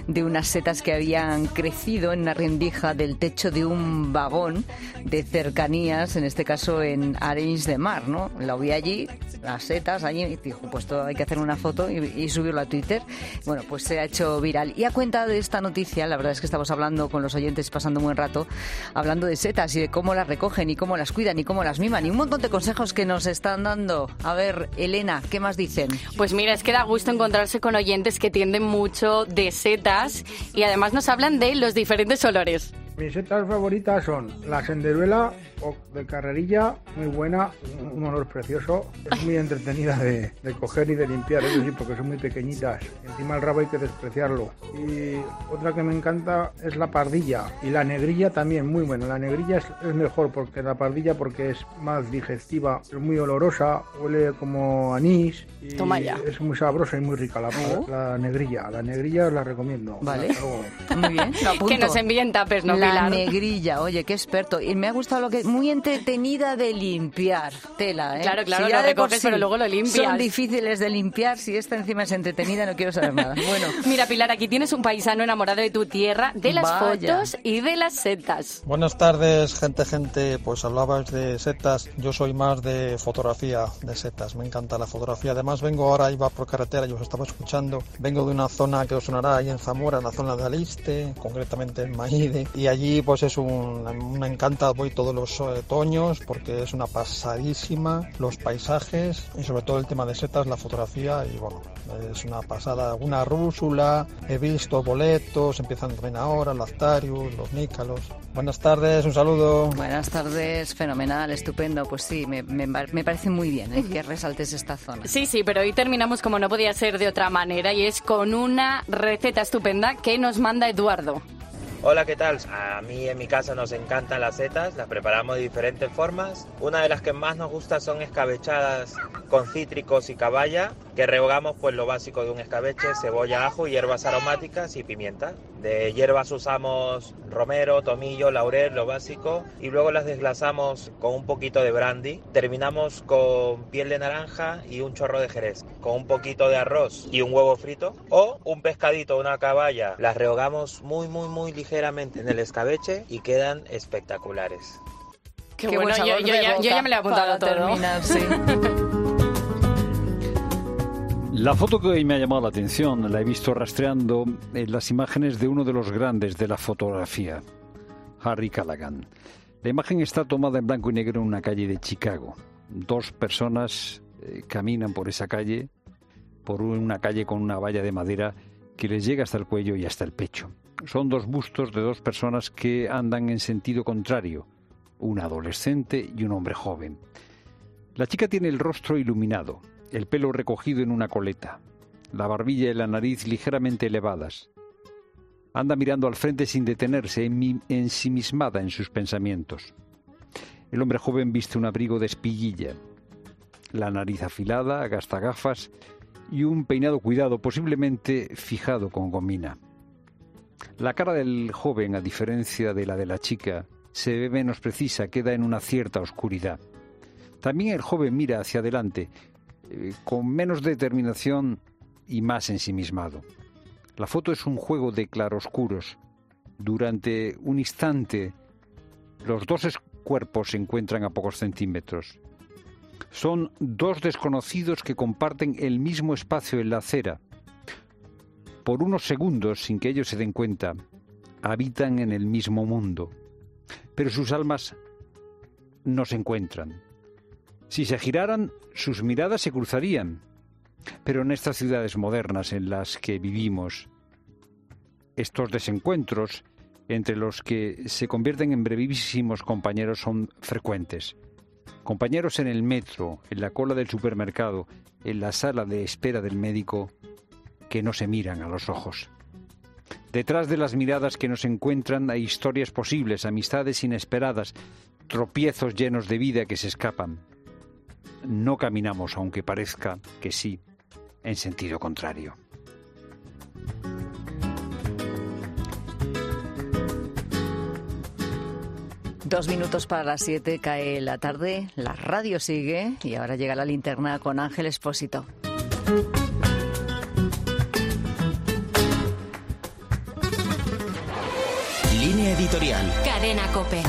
de unas setas que habían crecido en una rendija del techo de un vagón de cercanías, en este caso en Arenys de Mar, ¿no? La vi allí, las setas allí, y dijo, pues hay que hacer una foto y subirlo a Twitter. Bueno, pues se ha hecho viral. Y a cuenta de esta noticia, la verdad es que estamos hablando con los oyentes, pasando un buen rato, hablando de setas y de cómo las recogen y cómo las cuidan y cómo las miman y un montón de consejos que nos están dando. A ver, Elena, ¿qué más dicen? Pues mira, es que da gusto encontrarse con oyentes que tienden mucho de setas y además nos hablan de los diferentes olores. Mis setas favoritas son la senderuela o de carrerilla, muy buena, un olor precioso. Es muy entretenida de coger y de limpiar, eso sí, porque son muy pequeñitas. Encima el rabo hay que despreciarlo. Y otra que me encanta es la pardilla. Y la negrilla también, muy buena. La negrilla es mejor porque la pardilla porque es más digestiva, es muy olorosa, huele como anís. Y toma ya. Es muy sabrosa y muy rica la negrilla. La negrilla os la recomiendo. Vale, muy bien. Que nos envíen tapes, ¿no? La negrilla, oye, qué experto. Y me ha gustado lo que muy entretenida de limpiar tela, ¿eh? Claro, si lo recoges, pero luego lo limpias. Son difíciles de limpiar, si esta encima es entretenida no quiero saber nada. Bueno. Mira, Pilar, aquí tienes un paisano enamorado de tu tierra, de las fotos y de las setas. Buenas tardes, gente. Pues hablabas de setas, yo soy más de fotografía de setas, me encanta la fotografía. Además iba por carretera, yo os estaba escuchando, vengo de una zona que os sonará ahí en Zamora, en la zona de Aliste, concretamente en Maide, y allí pues es un encanto, voy todos los otoños porque es una pasadísima, los paisajes y sobre todo el tema de setas, la fotografía, y bueno, es una pasada. Una rúsula, he visto boletos, empiezan también ahora, lactarius, los nícalos. Buenas tardes, un saludo. Buenas tardes, fenomenal, estupendo. Pues sí, me parece muy bien que resaltes esta zona. Sí, pero hoy terminamos como no podía ser de otra manera y es con una receta estupenda que nos manda Eduardo. Hola, ¿qué tal? A mí en mi casa nos encantan las setas, las preparamos de diferentes formas. Una de las que más nos gusta son escabechadas con cítricos y caballa, que rehogamos pues lo básico de un escabeche, cebolla, ajo, hierbas aromáticas y pimienta. De hierbas usamos romero, tomillo, laurel, lo básico, y luego las desglasamos con un poquito de brandy. Terminamos con piel de naranja y un chorro de jerez, con un poquito de arroz y un huevo frito, o un pescadito, una caballa. Las rehogamos muy ligeramente en el escabeche y quedan espectaculares. Qué bueno, yo ya me lo he apuntado todo. Terminar, sí. La foto que hoy me ha llamado la atención la he visto rastreando en las imágenes de uno de los grandes de la fotografía, Harry Callaghan. La imagen está tomada en blanco y negro en una calle de Chicago. Dos personas caminan por esa calle, por una calle con una valla de madera que les llega hasta el cuello y hasta el pecho. Son dos bustos de dos personas que andan en sentido contrario, un adolescente y un hombre joven. La chica tiene el rostro iluminado, el pelo recogido en una coleta, la barbilla y la nariz ligeramente elevadas. Anda mirando al frente sin detenerse, ensimismada en sus pensamientos. El hombre joven viste un abrigo de espiguilla, la nariz afilada, gasta gafas y un peinado cuidado, posiblemente fijado con gomina. La cara del joven, a diferencia de la de la chica, se ve menos precisa, queda en una cierta oscuridad. También el joven mira hacia adelante, con menos determinación y más ensimismado. La foto es un juego de claroscuros. Durante un instante, los dos cuerpos se encuentran a pocos centímetros. Son dos desconocidos que comparten el mismo espacio en la acera. Por unos segundos, sin que ellos se den cuenta, habitan en el mismo mundo, pero sus almas no se encuentran. Si se giraran, sus miradas se cruzarían, pero en estas ciudades modernas en las que vivimos, estos desencuentros entre los que se convierten en brevísimos compañeros son frecuentes. Compañeros en el metro, en la cola del supermercado, en la sala de espera del médico, que no se miran a los ojos. Detrás de las miradas que nos encuentran hay historias posibles, amistades inesperadas, tropiezos llenos de vida que se escapan. No caminamos, aunque parezca que sí, en sentido contrario. Dos minutos para las 7, cae la tarde, la radio sigue y ahora llega la linterna con Ángel Expósito. Línea editorial. Cadena COPE.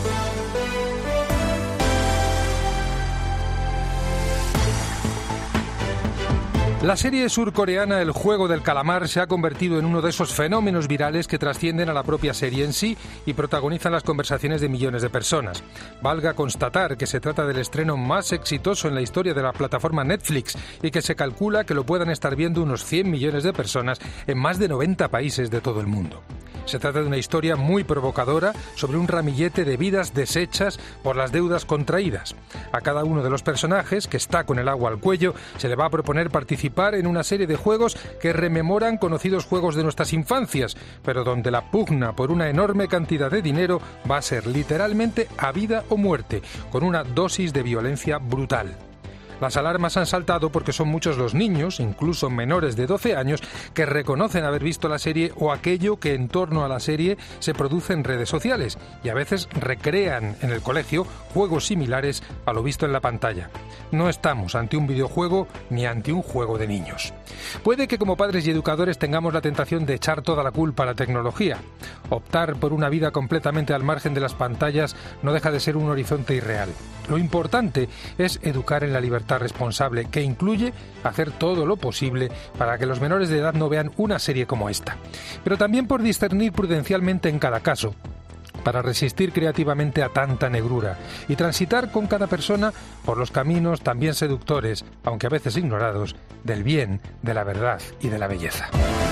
La serie surcoreana El juego del calamar se ha convertido en uno de esos fenómenos virales que trascienden a la propia serie en sí y protagonizan las conversaciones de millones de personas. Valga constatar que se trata del estreno más exitoso en la historia de la plataforma Netflix y que se calcula que lo puedan estar viendo unos 100 millones de personas en más de 90 países de todo el mundo. Se trata de una historia muy provocadora sobre un ramillete de vidas deshechas por las deudas contraídas. A cada uno de los personajes, que está con el agua al cuello, se le va a proponer participar en una serie de juegos que rememoran conocidos juegos de nuestras infancias, pero donde la pugna por una enorme cantidad de dinero va a ser literalmente a vida o muerte, con una dosis de violencia brutal. Las alarmas han saltado porque son muchos los niños, incluso menores de 12 años, que reconocen haber visto la serie o aquello que en torno a la serie se produce en redes sociales y a veces recrean en el colegio juegos similares a lo visto en la pantalla. No estamos ante un videojuego ni ante un juego de niños. Puede que como padres y educadores tengamos la tentación de echar toda la culpa a la tecnología. Optar por una vida completamente al margen de las pantallas no deja de ser un horizonte irreal. Lo importante es educar en la libertad responsable, que incluye hacer todo lo posible para que los menores de edad no vean una serie como esta. Pero también por discernir prudencialmente en cada caso, para resistir creativamente a tanta negrura y transitar con cada persona por los caminos también seductores, aunque a veces ignorados, del bien, de la verdad y de la belleza.